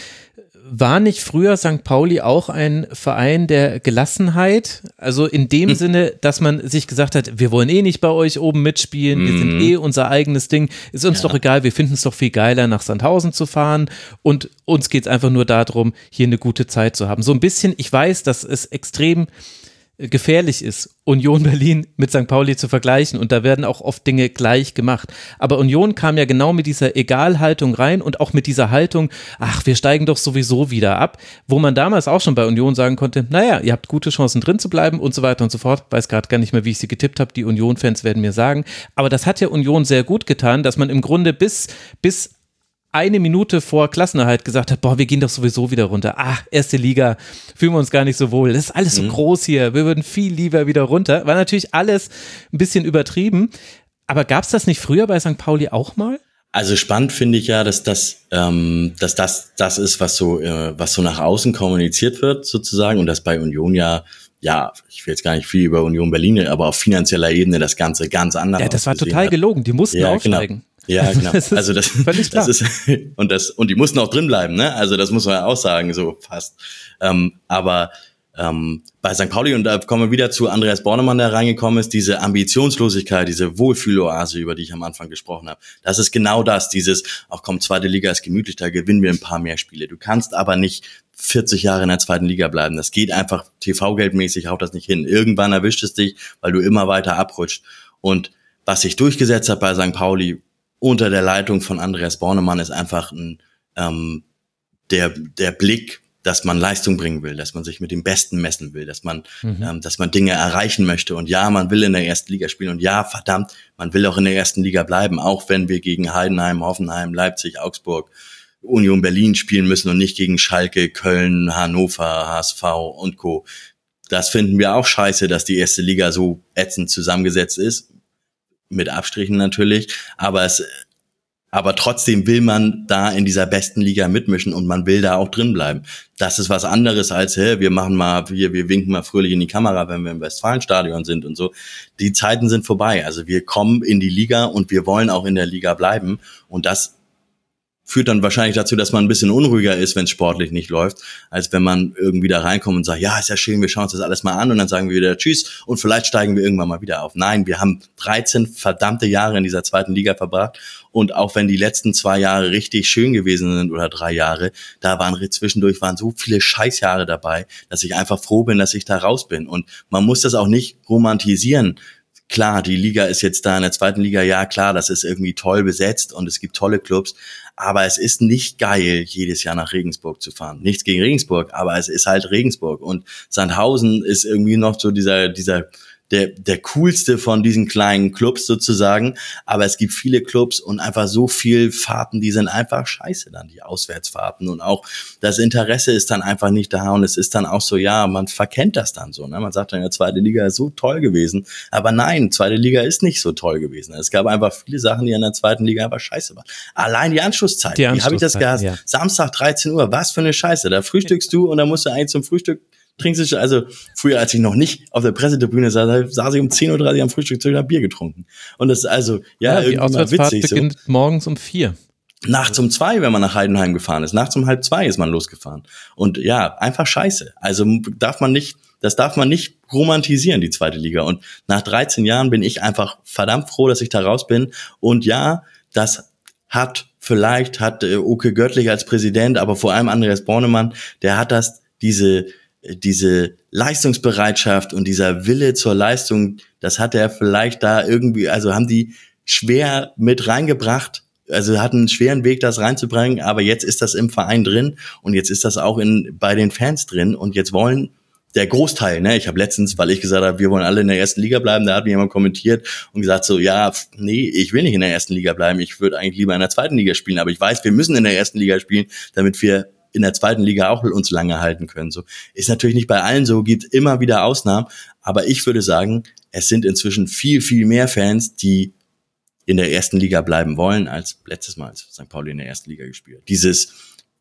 war nicht früher Sankt Pauli auch ein Verein der Gelassenheit? Also in dem hm. Sinne, dass man sich gesagt hat, wir wollen eh nicht bei euch oben mitspielen, hm. wir sind eh unser eigenes Ding, ist uns ja. doch egal, wir finden es doch viel geiler, nach Sandhausen zu fahren und uns geht es einfach nur darum, hier eine gute Zeit zu haben. So ein bisschen, ich weiß, dass es extrem gefährlich ist, Union Berlin mit Sankt Pauli zu vergleichen und da werden auch oft Dinge gleich gemacht. Aber Union kam ja genau mit dieser Egalhaltung rein und auch mit dieser Haltung, ach, wir steigen doch sowieso wieder ab, wo man damals auch schon bei Union sagen konnte, naja, ihr habt gute Chancen drin zu bleiben und so weiter und so fort. Weiß gerade gar nicht mehr, wie ich sie getippt habe, die Union-Fans werden mir sagen. Aber das hat ja Union sehr gut getan, dass man im Grunde bis, bis eine Minute vor Klassenerhalt gesagt hat, boah, wir gehen doch sowieso wieder runter. Ach, erste Liga, fühlen wir uns gar nicht so wohl. Das ist alles so mhm. groß hier. Wir würden viel lieber wieder runter. War natürlich alles ein bisschen übertrieben. Aber gab es das nicht früher bei Sankt Pauli auch mal? Also spannend finde ich ja, dass das, ähm, dass das das ist, was so, äh, was so nach außen kommuniziert wird sozusagen und dass bei Union ja ja, ich will jetzt gar nicht viel über Union Berlin, aber auf finanzieller Ebene das Ganze ganz anders. Ja, das war total hat. gelogen. Die mussten ja, aufsteigen. Genau. Ja, genau. Das also das, völlig klar. das ist und das und die mussten auch drin bleiben, ne? Also das muss man ja auch sagen, so fast. Ähm, aber ähm, bei Sankt Pauli, und da kommen wir wieder zu Andreas Bornemann, der reingekommen ist, diese Ambitionslosigkeit, diese Wohlfühloase, über die ich am Anfang gesprochen habe. Das ist genau das, dieses, ach komm, zweite Liga ist gemütlich, da gewinnen wir ein paar mehr Spiele. Du kannst aber nicht vierzig Jahre in der zweiten Liga bleiben. Das geht einfach T V-geldmäßig, haut das nicht hin. Irgendwann erwischt es dich, weil du immer weiter abrutscht. Und was sich durchgesetzt hat bei Sankt Pauli unter der Leitung von Andreas Bornemann ist einfach ein, ähm, der, der Blick, dass man Leistung bringen will, dass man sich mit dem Besten messen will, dass man, mhm. ähm, dass man Dinge erreichen möchte. Und ja, man will in der ersten Liga spielen. Und ja, verdammt, man will auch in der ersten Liga bleiben, auch wenn wir gegen Heidenheim, Hoffenheim, Leipzig, Augsburg, Union Berlin spielen müssen und nicht gegen Schalke, Köln, Hannover, H S V und Co. Das finden wir auch scheiße, dass die erste Liga so ätzend zusammengesetzt ist. Mit Abstrichen natürlich, aber es, aber trotzdem will man da in dieser besten Liga mitmischen und man will da auch drin bleiben. Das ist was anderes als, hey, wir machen mal, wir, wir winken mal fröhlich in die Kamera, wenn wir im Westfalenstadion sind und so. Die Zeiten sind vorbei. Also wir kommen in die Liga und wir wollen auch in der Liga bleiben und das führt dann wahrscheinlich dazu, dass man ein bisschen unruhiger ist, wenn es sportlich nicht läuft, als wenn man irgendwie da reinkommt und sagt, ja, ist ja schön, wir schauen uns das alles mal an und dann sagen wir wieder Tschüss und vielleicht steigen wir irgendwann mal wieder auf. Nein, wir haben dreizehn verdammte Jahre in dieser zweiten Liga verbracht und auch wenn die letzten zwei Jahre richtig schön gewesen sind oder drei Jahre, da waren zwischendurch waren so viele Scheißjahre dabei, dass ich einfach froh bin, dass ich da raus bin und man muss das auch nicht romantisieren. Klar, die Liga ist jetzt da in der zweiten Liga, ja klar, das ist irgendwie toll besetzt und es gibt tolle Clubs, aber es ist nicht geil, jedes Jahr nach Regensburg zu fahren. Nichts gegen Regensburg, aber es ist halt Regensburg und Sandhausen ist irgendwie noch so dieser, dieser, der, der coolste von diesen kleinen Clubs sozusagen, aber es gibt viele Clubs und einfach so viel Fahrten, die sind einfach scheiße dann, die Auswärtsfahrten und auch das Interesse ist dann einfach nicht da und es ist dann auch so, ja, man verkennt das dann so, ne? Man sagt dann, ja, zweite Liga ist so toll gewesen, aber nein, zweite Liga ist nicht so toll gewesen. Es gab einfach viele Sachen, die in der zweiten Liga einfach scheiße waren. Allein die Anschlusszeit, die wie habe ich das gehasst? Ja. Samstag dreizehn Uhr, was für eine Scheiße, da frühstückst du und dann musst du eigentlich zum Frühstück trinkst du, also früher, als ich noch nicht auf der Pressetribüne saß, saß ich um zehn Uhr dreißig am Frühstück zu Bier getrunken. Und das ist also, ja, ja irgendwie mal witzig. Die beginnt so. Morgens um vier. Nachts um zwei, wenn man nach Heidenheim gefahren ist. Nachts um halb zwei ist man losgefahren. Und ja, einfach scheiße. Also darf man nicht, das darf man nicht romantisieren, die zweite Liga. Und nach dreizehn Jahren bin ich einfach verdammt froh, dass ich da raus bin. Und ja, das hat, vielleicht hat äh, Uke Göttlich als Präsident, aber vor allem Andreas Bornemann, der hat das, diese, diese Leistungsbereitschaft und dieser Wille zur Leistung, das hat er vielleicht da irgendwie, also haben die schwer mit reingebracht, also hatten einen schweren Weg, das reinzubringen, aber jetzt ist das im Verein drin und jetzt ist das auch in bei den Fans drin und jetzt wollen der Großteil, ne, ich habe letztens, weil ich gesagt habe, wir wollen alle in der ersten Liga bleiben, da hat mir jemand kommentiert und gesagt so, ja, nee, ich will nicht in der ersten Liga bleiben, ich würde eigentlich lieber in der zweiten Liga spielen, aber ich weiß, wir müssen in der ersten Liga spielen, damit wir in der zweiten Liga auch uns lange halten können. So ist natürlich nicht bei allen so, gibt immer wieder Ausnahmen, aber ich würde sagen, es sind inzwischen viel, viel mehr Fans, die in der ersten Liga bleiben wollen, als letztes Mal, als Sankt Pauli in der ersten Liga gespielt hat. Dieses,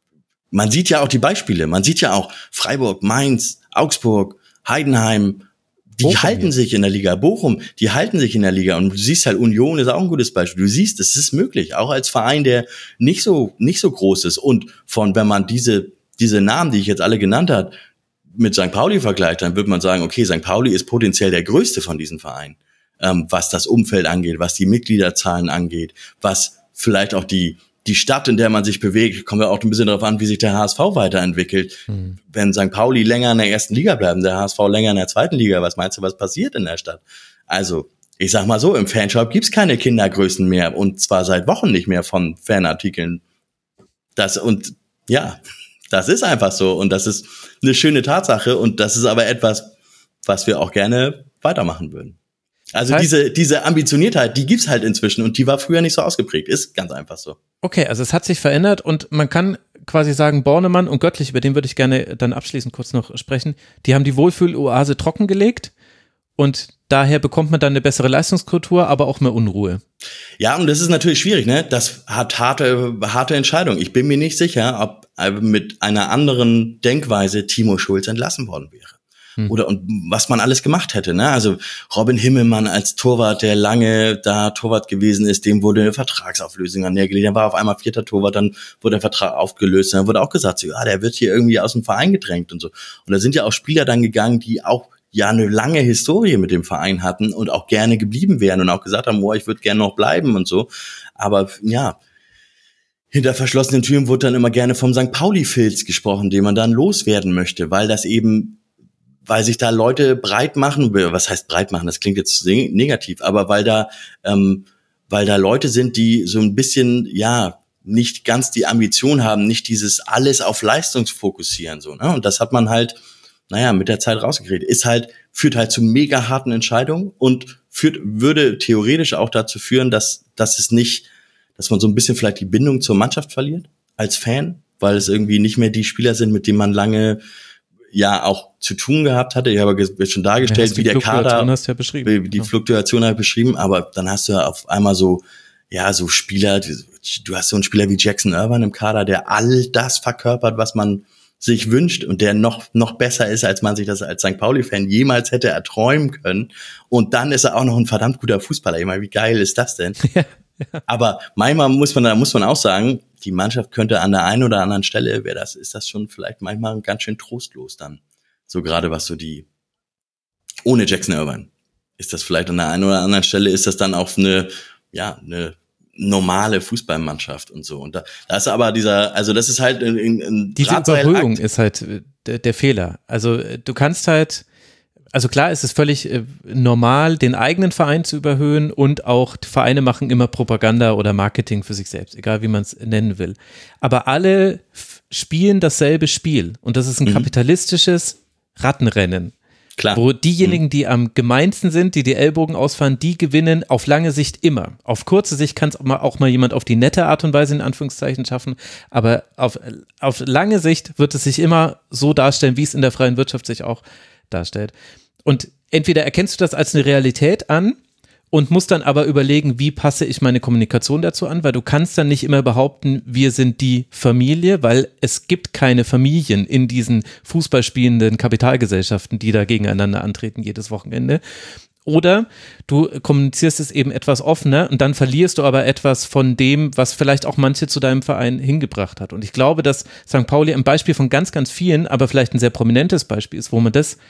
man sieht ja auch die Beispiele, man sieht ja auch Freiburg, Mainz, Augsburg, Heidenheim, die Bochum halten hier. sich in der Liga. Bochum, die halten sich in der Liga. Und du siehst halt, Union ist auch ein gutes Beispiel. Du siehst, es ist möglich, auch als Verein, der nicht so nicht so groß ist. Und von, wenn man diese diese Namen, die ich jetzt alle genannt habe, mit Sankt Pauli vergleicht, dann würde man sagen, okay, Sankt Pauli ist potenziell der größte von diesen Vereinen, ähm, was das Umfeld angeht, was die Mitgliederzahlen angeht, was vielleicht auch die die Stadt, in der man sich bewegt, kommt ja auch ein bisschen darauf an, wie sich der H S V weiterentwickelt. Mhm. Wenn Sankt Pauli länger in der ersten Liga bleiben, der H S V länger in der zweiten Liga, was meinst du, was passiert in der Stadt? Also, ich sag mal so, im Fanshop gibt's keine Kindergrößen mehr und zwar seit Wochen nicht mehr von Fanartikeln. Das und ja, das ist einfach so und das ist eine schöne Tatsache und das ist aber etwas, was wir auch gerne weitermachen würden. Also das heißt, diese diese Ambitioniertheit, die gibt's halt inzwischen und die war früher nicht so ausgeprägt. Ist ganz einfach so. Okay, also es hat sich verändert und man kann quasi sagen, Bornemann und Göttlich, über den würde ich gerne dann abschließend kurz noch sprechen, die haben die Wohlfühl-Oase trockengelegt und daher bekommt man dann eine bessere Leistungskultur, aber auch mehr Unruhe. Ja, und das ist natürlich schwierig, ne? Das hat harte harte Entscheidung. Ich bin mir nicht sicher, ob mit einer anderen Denkweise Timo Schulz entlassen worden wäre. Oder und was man alles gemacht hätte, ne? Also Robin Himmelmann als Torwart, der lange da Torwart gewesen ist, dem wurde eine Vertragsauflösung an der gelegt. Dann war auf einmal vierter Torwart, dann wurde der Vertrag aufgelöst. Dann wurde auch gesagt, so, ja, der wird hier irgendwie aus dem Verein gedrängt und so. Und da sind ja auch Spieler dann gegangen, die auch ja eine lange Historie mit dem Verein hatten und auch gerne geblieben wären und auch gesagt haben, oh, ich würde gerne noch bleiben und so. Aber ja, hinter verschlossenen Türen wurde dann immer gerne vom Sankt Pauli-Filz gesprochen, den man dann loswerden möchte, weil das eben weil sich da Leute breit machen, was heißt breit machen, das klingt jetzt negativ, aber weil da, ähm, weil da Leute sind, die so ein bisschen, ja, nicht ganz die Ambition haben, nicht dieses alles auf Leistung fokussieren, so, ne? Und das hat man halt, naja, mit der Zeit rausgekriegt. Ist halt, führt halt zu mega harten Entscheidungen und führt, würde theoretisch auch dazu führen, dass, dass es nicht, dass man so ein bisschen vielleicht die Bindung zur Mannschaft verliert, als Fan, weil es irgendwie nicht mehr die Spieler sind, mit denen man lange ja auch zu tun gehabt hatte. Ich habe schon dargestellt, ja, wie der Kader, hast ja beschrieben. die ja. Fluktuation habe ich beschrieben, aber dann hast du ja auf einmal so, ja, so Spieler, du hast so einen Spieler wie Jackson Irvine im Kader, der all das verkörpert, was man sich wünscht und der noch noch besser ist, als man sich das als Sankt Pauli-Fan jemals hätte erträumen können. Und dann ist er auch noch ein verdammt guter Fußballer. Ich meine, wie geil ist das denn? Ja, ja. Aber manchmal muss man, da muss man auch sagen, die Mannschaft könnte an der einen oder anderen Stelle, wäre das, ist das schon vielleicht manchmal ganz schön trostlos dann. So gerade was so die, ohne Jackson Irvine, ist das vielleicht an der einen oder anderen Stelle, ist das dann auch eine, ja, eine normale Fußballmannschaft und so. Und da, da ist aber dieser, also das ist halt ein, ein Diese Überhöhung ist halt der, der Fehler. Also du kannst halt, also klar ist es völlig äh, normal, den eigenen Verein zu überhöhen und auch Vereine machen immer Propaganda oder Marketing für sich selbst, egal wie man es nennen will. Aber alle f- spielen dasselbe Spiel und das ist ein mhm. kapitalistisches Rattenrennen. Klar. Wo diejenigen, die am gemeinsten sind, die die Ellbogen ausfahren, die gewinnen auf lange Sicht immer. Auf kurze Sicht kann es auch mal, auch mal jemand auf die nette Art und Weise in Anführungszeichen schaffen, aber auf, auf lange Sicht wird es sich immer so darstellen, wie es in der freien Wirtschaft sich auch darstellt. Und entweder erkennst du das als eine Realität an und musst dann aber überlegen, wie passe ich meine Kommunikation dazu an, weil du kannst dann nicht immer behaupten, wir sind die Familie, weil es gibt keine Familien in diesen fußballspielenden Kapitalgesellschaften, die da gegeneinander antreten jedes Wochenende. Oder du kommunizierst es eben etwas offener und dann verlierst du aber etwas von dem, was vielleicht auch manche zu deinem Verein hingebracht hat. Und ich glaube, dass Sankt Pauli ein Beispiel von ganz, ganz vielen, aber vielleicht ein sehr prominentes Beispiel ist, wo man das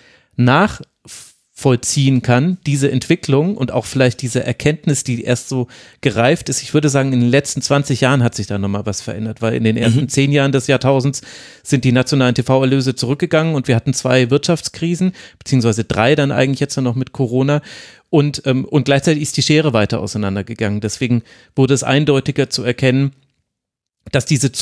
nachvollziehen kann, diese Entwicklung und auch vielleicht diese Erkenntnis, die erst so gereift ist. Ich würde sagen, in den letzten zwanzig Jahren hat sich da nochmal was verändert, weil in den ersten mhm. zehn Jahren des Jahrtausends sind die nationalen T V-Erlöse zurückgegangen und wir hatten zwei Wirtschaftskrisen, beziehungsweise drei dann eigentlich jetzt noch mit Corona und, ähm, und gleichzeitig ist die Schere weiter auseinandergegangen. Deswegen wurde es eindeutiger zu erkennen, dass diese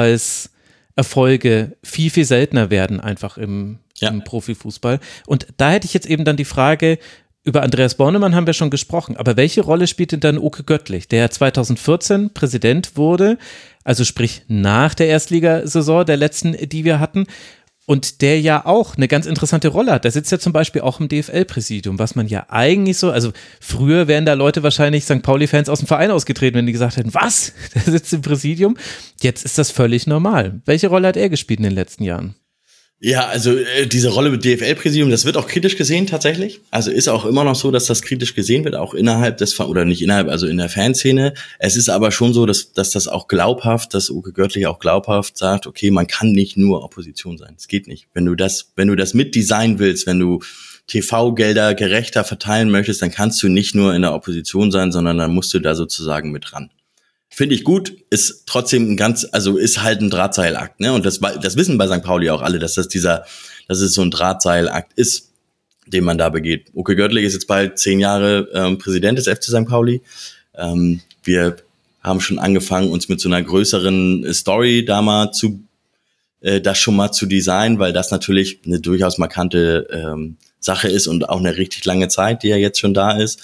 Zufallserfolge viel, viel seltener werden einfach im Ja. im Profifußball. Und da hätte ich jetzt eben dann die Frage, über Andreas Bornemann haben wir schon gesprochen, aber welche Rolle spielt denn dann Oke Göttlich, der zweitausendvierzehn Präsident wurde, also sprich nach der Erstligasaison, der letzten, die wir hatten. Und der ja auch eine ganz interessante Rolle hat. Der sitzt ja zum Beispiel auch im D F L-Präsidium, was man ja eigentlich so, also früher wären da Leute wahrscheinlich Sankt Pauli-Fans aus dem Verein ausgetreten, wenn die gesagt hätten, was, der sitzt im Präsidium? Jetzt ist das völlig normal. Welche Rolle hat er gespielt in den letzten Jahren? Ja, also äh, diese Rolle mit D F L-Präsidium, das wird auch kritisch gesehen tatsächlich. Also ist auch immer noch so, dass das kritisch gesehen wird, auch innerhalb des, oder nicht innerhalb, also in der Fanszene. Es ist aber schon so, dass, dass das auch glaubhaft, dass Uke Göttlich auch glaubhaft sagt, okay, man kann nicht nur Opposition sein. Es geht nicht. Wenn du das, wenn du das mitdesignen willst, wenn du T V-Gelder gerechter verteilen möchtest, dann kannst du nicht nur in der Opposition sein, sondern dann musst du da sozusagen mit ran. Finde ich gut, ist trotzdem ein ganz, also ist halt ein Drahtseilakt, ne? Und das, das wissen bei Sankt Pauli auch alle, dass das dieser, dass es so ein Drahtseilakt ist, den man da begeht. Uke Göttlich ist jetzt bald zehn Jahre ähm, Präsident des F C Sankt Pauli. Ähm, wir haben schon angefangen, uns mit so einer größeren Story da mal zu, äh, das schon mal zu designen, weil das natürlich eine durchaus markante ähm, Sache ist und auch eine richtig lange Zeit, die er jetzt schon da ist.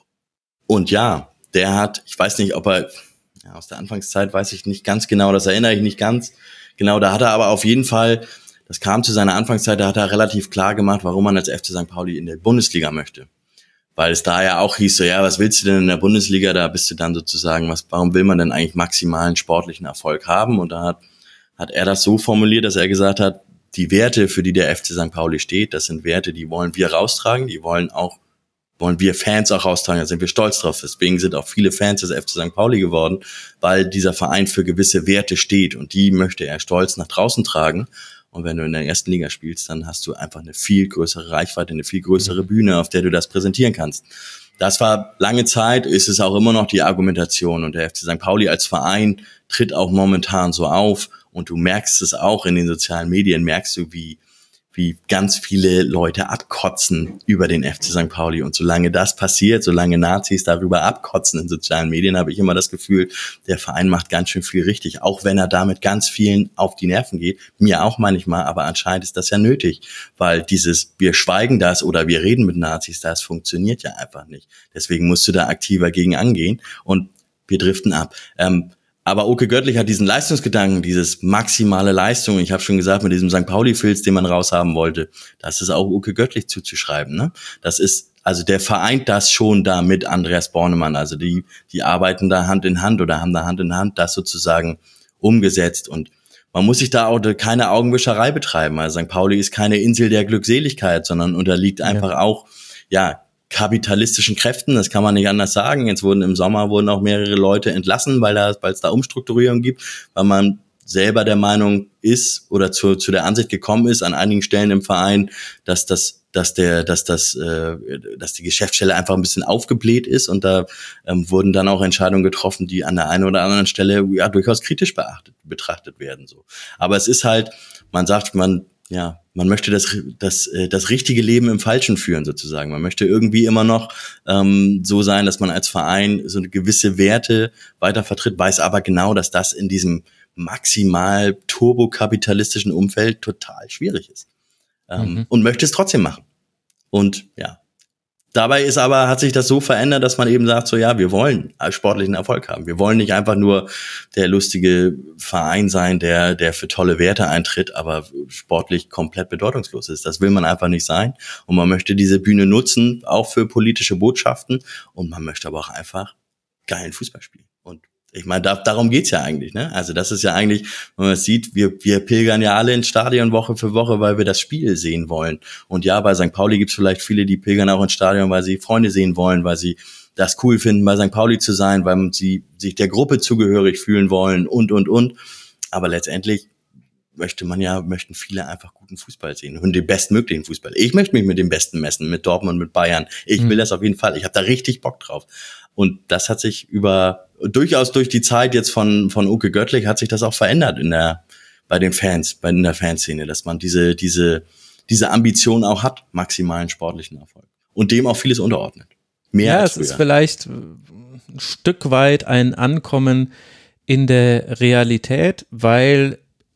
Und ja, der hat, ich weiß nicht, ob er Ja, aus der Anfangszeit weiß ich nicht ganz genau, das erinnere ich nicht ganz genau. Da hat er aber auf jeden Fall, das kam zu seiner Anfangszeit, da hat er relativ klar gemacht, warum man als F C Sankt Pauli in der Bundesliga möchte. Weil es da ja auch hieß, so ja, was willst du denn in der Bundesliga? Da bist du dann sozusagen, was, warum will man denn eigentlich maximalen sportlichen Erfolg haben? Und da hat, hat er das so formuliert, dass er gesagt hat, die Werte, für die der F C Sankt Pauli steht, das sind Werte, die wollen wir raustragen, die wollen auch wollen wir Fans auch raustragen, da sind wir stolz drauf. Deswegen sind auch viele Fans des F C Sankt Pauli geworden, weil dieser Verein für gewisse Werte steht und die möchte er stolz nach draußen tragen. Und wenn du in der ersten Liga spielst, dann hast du einfach eine viel größere Reichweite, eine viel größere Bühne, auf der du das präsentieren kannst. Das war lange Zeit, ist es auch immer noch die Argumentation. Und der F C Sankt Pauli als Verein tritt auch momentan so auf. Und du merkst es auch in den sozialen Medien, merkst du, wie wie ganz viele Leute abkotzen über den F C Sankt Pauli. Und solange das passiert, solange Nazis darüber abkotzen in sozialen Medien, habe ich immer das Gefühl, der Verein macht ganz schön viel richtig, auch wenn er damit ganz vielen auf die Nerven geht. Mir auch manchmal, aber anscheinend ist das ja nötig, weil dieses wir schweigen das oder wir reden mit Nazis, das funktioniert ja einfach nicht. Deswegen musst du da aktiver gegen angehen und wir driften ab. Ähm, Aber Uke Göttlich hat diesen Leistungsgedanken, dieses maximale Leistung, ich habe schon gesagt, mit diesem Sankt Pauli-Filz, den man raushaben wollte, das ist auch Uke Göttlich zuzuschreiben. Ne? Das ist, also der vereint das schon da mit Andreas Bornemann, also die die arbeiten da Hand in Hand oder haben da Hand in Hand das sozusagen umgesetzt und man muss sich da auch keine Augenwischerei betreiben. Also Sankt Pauli ist keine Insel der Glückseligkeit, sondern unterliegt einfach ja. auch, ja, kapitalistischen Kräften, das kann man nicht anders sagen. Jetzt wurden im Sommer wurden auch mehrere Leute entlassen, weil da, weil es da Umstrukturierung gibt, weil man selber der Meinung ist oder zu, zu der Ansicht gekommen ist an einigen Stellen im Verein, dass das, dass der, dass das, äh, dass die Geschäftsstelle einfach ein bisschen aufgebläht ist und da ähm, wurden dann auch Entscheidungen getroffen, die an der einen oder anderen Stelle ja durchaus kritisch beachtet, betrachtet werden. So, aber es ist halt, man sagt, man ja, man möchte das, das, das richtige Leben im Falschen führen sozusagen. Man möchte irgendwie immer noch ähm, so sein, dass man als Verein so eine gewisse Werte weiter vertritt, weiß aber genau, dass das in diesem maximal turbokapitalistischen Umfeld total schwierig ist. Ähm, mhm. Und möchte es trotzdem machen. Und ja, dabei ist aber, hat sich das so verändert, dass man eben sagt, so ja, wir wollen sportlichen Erfolg haben. Wir wollen nicht einfach nur der lustige Verein sein, der, der für tolle Werte eintritt, aber sportlich komplett bedeutungslos ist. Das will man einfach nicht sein. Und man möchte diese Bühne nutzen, auch für politische Botschaften. Und man möchte aber auch einfach geilen Fußball spielen. Und ich meine, da, darum geht's ja eigentlich, ne? Also das ist ja eigentlich, wenn man es sieht, wir, wir pilgern ja alle ins Stadion Woche für Woche, weil wir das Spiel sehen wollen. Und ja, bei Sankt Pauli gibt's vielleicht viele, die pilgern auch ins Stadion, weil sie Freunde sehen wollen, weil sie das cool finden, bei Sankt Pauli zu sein, weil sie sich der Gruppe zugehörig fühlen wollen und, und, und. Aber letztendlich möchte man ja, möchten viele einfach guten Fußball sehen und den bestmöglichen Fußball. Ich möchte mich mit dem Besten messen, mit Dortmund, mit Bayern. Ich will mhm. das auf jeden Fall. Ich habe da richtig Bock drauf. Und das hat sich über durchaus durch die Zeit jetzt von von Uke Göttlich hat sich das auch verändert in der bei den Fans, bei in der Fanszene, dass man diese diese diese Ambition auch hat, maximalen sportlichen Erfolg und dem auch vieles unterordnet. Mehr ja, als es früher. Ist vielleicht ein Stück weit ein Ankommen in der Realität, weil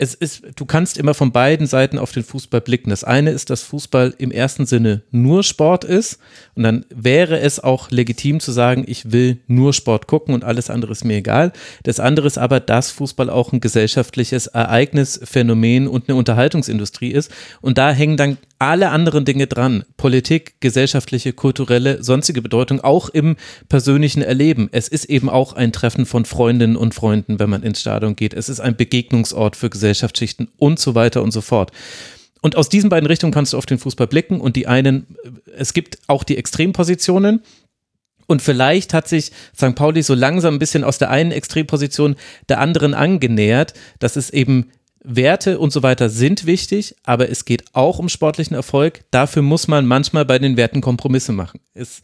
es ist, du kannst immer von beiden Seiten auf den Fußball blicken. Das eine ist, dass Fußball im ersten Sinne nur Sport ist und dann wäre es auch legitim zu sagen, ich will nur Sport gucken und alles andere ist mir egal. Das andere ist aber, dass Fußball auch ein gesellschaftliches Ereignis, Phänomen und eine Unterhaltungsindustrie ist und da hängen dann alle anderen Dinge dran. Politik, gesellschaftliche, kulturelle, sonstige Bedeutung, auch im persönlichen Erleben. Es ist eben auch ein Treffen von Freundinnen und Freunden, wenn man ins Stadion geht. Es ist ein Begegnungsort für Gesellschaftsschichten und so weiter und so fort. Und aus diesen beiden Richtungen kannst du auf den Fußball blicken und die einen, es gibt auch die Extrempositionen und vielleicht hat sich Sankt Pauli so langsam ein bisschen aus der einen Extremposition der anderen angenähert, dass es eben Werte und so weiter sind wichtig, aber es geht auch um sportlichen Erfolg. Dafür muss man manchmal bei den Werten Kompromisse machen. Es,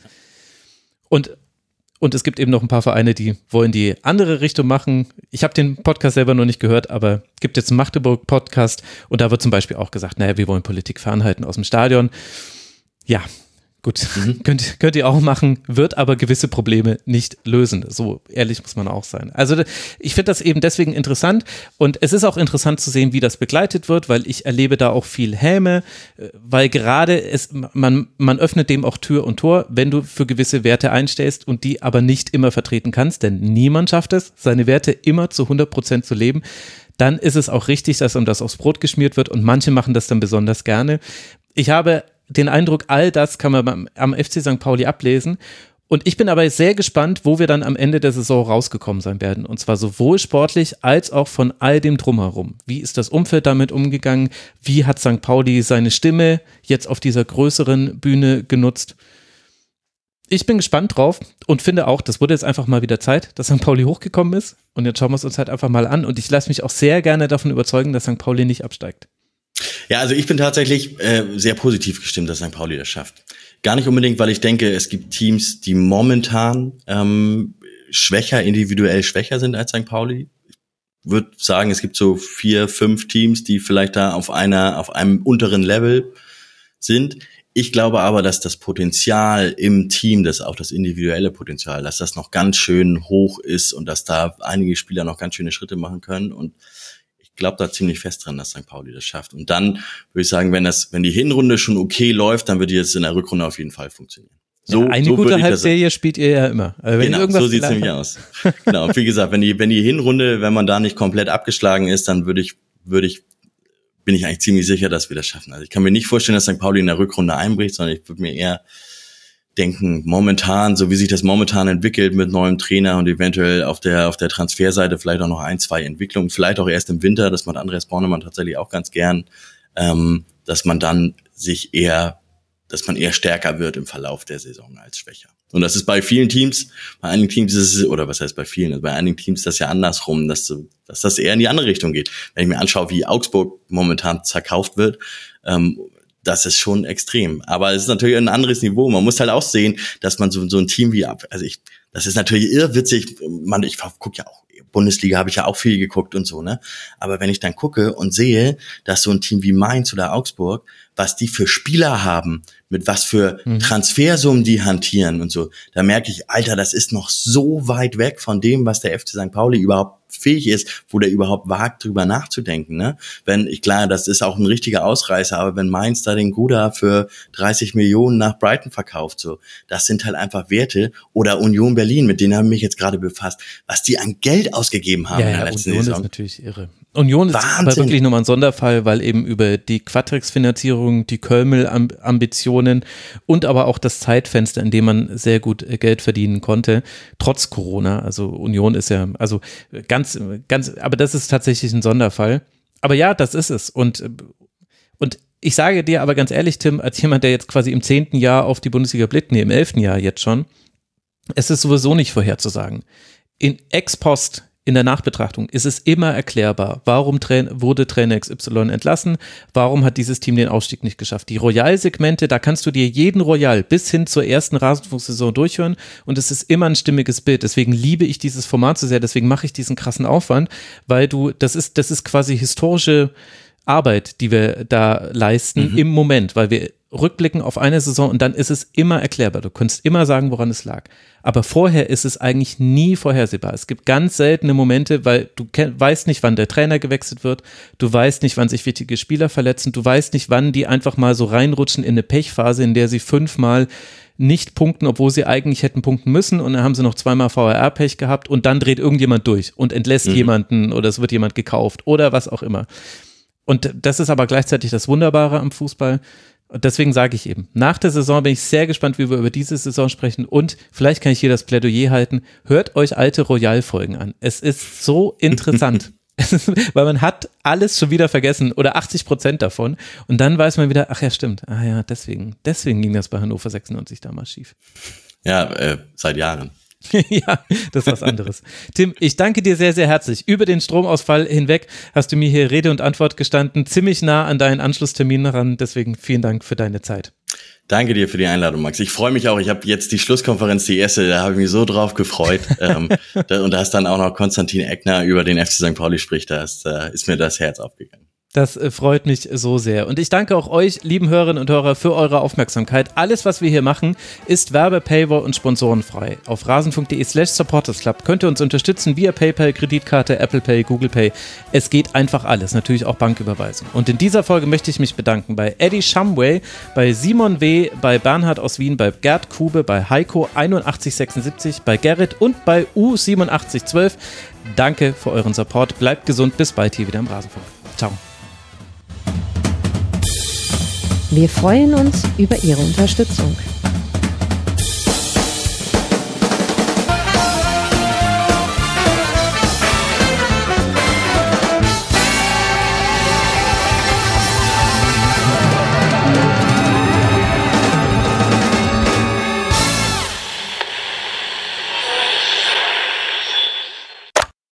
und Und es gibt eben noch ein paar Vereine, die wollen die andere Richtung machen. Ich habe den Podcast selber noch nicht gehört, aber es gibt jetzt einen Magdeburg-Podcast und da wird zum Beispiel auch gesagt, naja, wir wollen Politik fernhalten aus dem Stadion. Ja, gut, mhm. könnt, könnt ihr auch machen, wird aber gewisse Probleme nicht lösen. So ehrlich muss man auch sein. Also ich finde das eben deswegen interessant und es ist auch interessant zu sehen, wie das begleitet wird, weil ich erlebe da auch viel Häme, weil gerade es, man, man öffnet dem auch Tür und Tor, wenn du für gewisse Werte einstellst und die aber nicht immer vertreten kannst, denn niemand schafft es, seine Werte immer zu hundert Prozent zu leben. Dann ist es auch richtig, dass um das aufs Brot geschmiert wird und manche machen das dann besonders gerne. Ich habe den Eindruck, all das kann man beim, am F C Sankt Pauli ablesen. Und ich bin aber sehr gespannt, wo wir dann am Ende der Saison rausgekommen sein werden. Und zwar sowohl sportlich als auch von all dem Drumherum. Wie ist das Umfeld damit umgegangen? Wie hat Sankt Pauli seine Stimme jetzt auf dieser größeren Bühne genutzt? Ich bin gespannt drauf und finde auch, das wurde jetzt einfach mal wieder Zeit, dass Sankt Pauli hochgekommen ist. Und jetzt schauen wir es uns halt einfach mal an. Und ich lasse mich auch sehr gerne davon überzeugen, dass Sankt Pauli nicht absteigt. Ja, also ich bin tatsächlich äh, sehr positiv gestimmt, dass Sankt Pauli das schafft. Gar nicht unbedingt, weil ich denke, es gibt Teams, die momentan ähm, schwächer, individuell schwächer sind als Sankt Pauli. Ich würde sagen, es gibt so vier, fünf Teams, die vielleicht da auf einer, auf einem unteren Level sind. Ich glaube aber, dass das Potenzial im Team, das auch das individuelle Potenzial, dass das noch ganz schön hoch ist und dass da einige Spieler noch ganz schöne Schritte machen können und ich glaube da ziemlich fest dran, dass Sankt Pauli das schafft. Und dann würde ich sagen, wenn das, wenn die Hinrunde schon okay läuft, dann wird die jetzt in der Rückrunde auf jeden Fall funktionieren. So, ja, eine so gute Halbserie spielt ihr ja immer. Also wenn genau, so sieht's nämlich aus. Genau. Und wie gesagt, wenn die, wenn die Hinrunde, wenn man da nicht komplett abgeschlagen ist, dann würde ich, würde ich, bin ich eigentlich ziemlich sicher, dass wir das schaffen. Also ich kann mir nicht vorstellen, dass Sankt Pauli in der Rückrunde einbricht, sondern ich würde mir eher denken, momentan, so wie sich das momentan entwickelt mit neuem Trainer und eventuell auf der auf der Transferseite vielleicht auch noch ein, zwei Entwicklungen, vielleicht auch erst im Winter, das macht Andreas Bornemann tatsächlich auch ganz gern, ähm, dass man dann sich eher, dass man eher stärker wird im Verlauf der Saison als schwächer. Und das ist bei vielen Teams, bei einigen Teams ist es, oder was heißt bei vielen, also bei einigen Teams ist das ja andersrum, dass, dass das eher in die andere Richtung geht. Wenn ich mir anschaue, wie Augsburg momentan zerkauft wird, ähm, das ist schon extrem. Aber es ist natürlich ein anderes Niveau. Man muss halt auch sehen, dass man so, so ein Team wie, also ich, das ist natürlich irrwitzig. Man, ich gucke ja auch, Bundesliga habe ich ja auch viel geguckt und so, ne? Aber wenn ich dann gucke und sehe, dass so ein Team wie Mainz oder Augsburg, was die für Spieler haben, mit was für mhm. Transfersummen die hantieren und so, da merke ich, Alter, das ist noch so weit weg von dem, was der F C Sankt Pauli überhaupt fähig ist, wo der überhaupt wagt, drüber nachzudenken, ne? Wenn, ich klar, das ist auch ein richtiger Ausreißer, aber wenn Mainz da den Guda für dreißig Millionen nach Brighton verkauft, so, das sind halt einfach Werte, oder Union Berlin, mit denen habe ich mich jetzt gerade befasst, was die an Geld ausgegeben haben ja, in der ja, letzten Union Saison. Ist natürlich irre. Union ist Wahnsinn. Aber wirklich nochmal ein Sonderfall, weil eben über die Quatrix-Finanzierung, die Kölmel-Ambitionen und aber auch das Zeitfenster, in dem man sehr gut Geld verdienen konnte, trotz Corona, also Union ist ja, also ganz, ganz, aber das ist tatsächlich ein Sonderfall. Aber ja, das ist es. Und, und ich sage dir aber ganz ehrlich, Tim, als jemand, der jetzt quasi im zehnten Jahr auf die Bundesliga blickt, nee, im elften Jahr jetzt schon, es ist sowieso nicht vorherzusagen. In ex post, in der Nachbetrachtung ist es immer erklärbar, warum tra- wurde Trainer X Y entlassen, warum hat dieses Team den Aufstieg nicht geschafft. Die Royal-Segmente, da kannst du dir jeden Royal bis hin zur ersten Rasenfunksaison durchhören und es ist immer ein stimmiges Bild. Deswegen liebe ich dieses Format so sehr, deswegen mache ich diesen krassen Aufwand, weil du, das ist, das ist quasi historische Arbeit, die wir da leisten mhm. im Moment, weil wir rückblicken auf eine Saison und dann ist es immer erklärbar. Du kannst immer sagen, woran es lag. aber vorher ist es eigentlich nie vorhersehbar. Es gibt ganz seltene Momente, weil du ke- weißt nicht, wann der Trainer gewechselt wird, du weißt nicht, wann sich wichtige Spieler verletzen, du weißt nicht, wann die einfach mal so reinrutschen in eine Pechphase, in der sie fünfmal nicht punkten, obwohl sie eigentlich hätten punkten müssen, und dann haben sie noch zweimal V R R-Pech gehabt und dann dreht irgendjemand durch und entlässt mhm. jemanden oder es wird jemand gekauft oder was auch immer. Und das ist aber gleichzeitig das Wunderbare am Fußball. Und deswegen sage ich eben, nach der Saison bin ich sehr gespannt, wie wir über diese Saison sprechen, und vielleicht kann ich hier das Plädoyer halten, hört euch alte Royal-Folgen an. Es ist so interessant. Weil man hat alles schon wieder vergessen oder achtzig Prozent davon, und dann weiß man wieder, ach ja, stimmt, ah ja, deswegen, deswegen ging das bei Hannover sechsundneunzig damals schief. Ja, äh, seit Jahren. Ja, das ist was anderes. Tim, ich danke dir sehr, sehr herzlich. Über den Stromausfall hinweg hast du mir hier Rede und Antwort gestanden, ziemlich nah an deinen Anschlusstermin ran, deswegen vielen Dank für deine Zeit. Danke dir für die Einladung, Max. Ich freue mich auch. Ich habe jetzt die Schlusskonferenz, die erste, da habe ich mich so drauf gefreut. ähm, da, und da ist dann auch noch Konstantin Eckner über den F C Sankt Pauli spricht. Da ist, äh, ist mir das Herz aufgegangen. Das äh, freut mich so sehr. Und ich danke auch euch, lieben Hörerinnen und Hörer, für eure Aufmerksamkeit. Alles, was wir hier machen, ist Werbe-, Paywall- und sponsorenfrei. Auf rasen.de slash supportersclub könnt ihr uns unterstützen via PayPal, Kreditkarte, Apple Pay, Google Pay. Es geht einfach alles, natürlich auch Banküberweisung. Und in dieser Folge möchte ich mich bedanken bei Eddie Shumway, bei Simon W., bei Bernhard aus Wien, bei Gerd Kube, bei Heiko einundachtzig sechsundsiebzig, bei Gerrit und bei U siebenundachtzig zwölf. Danke für euren Support. Bleibt gesund. Bis bald hier wieder im Rasenfunk. Ciao. Wir freuen uns über Ihre Unterstützung.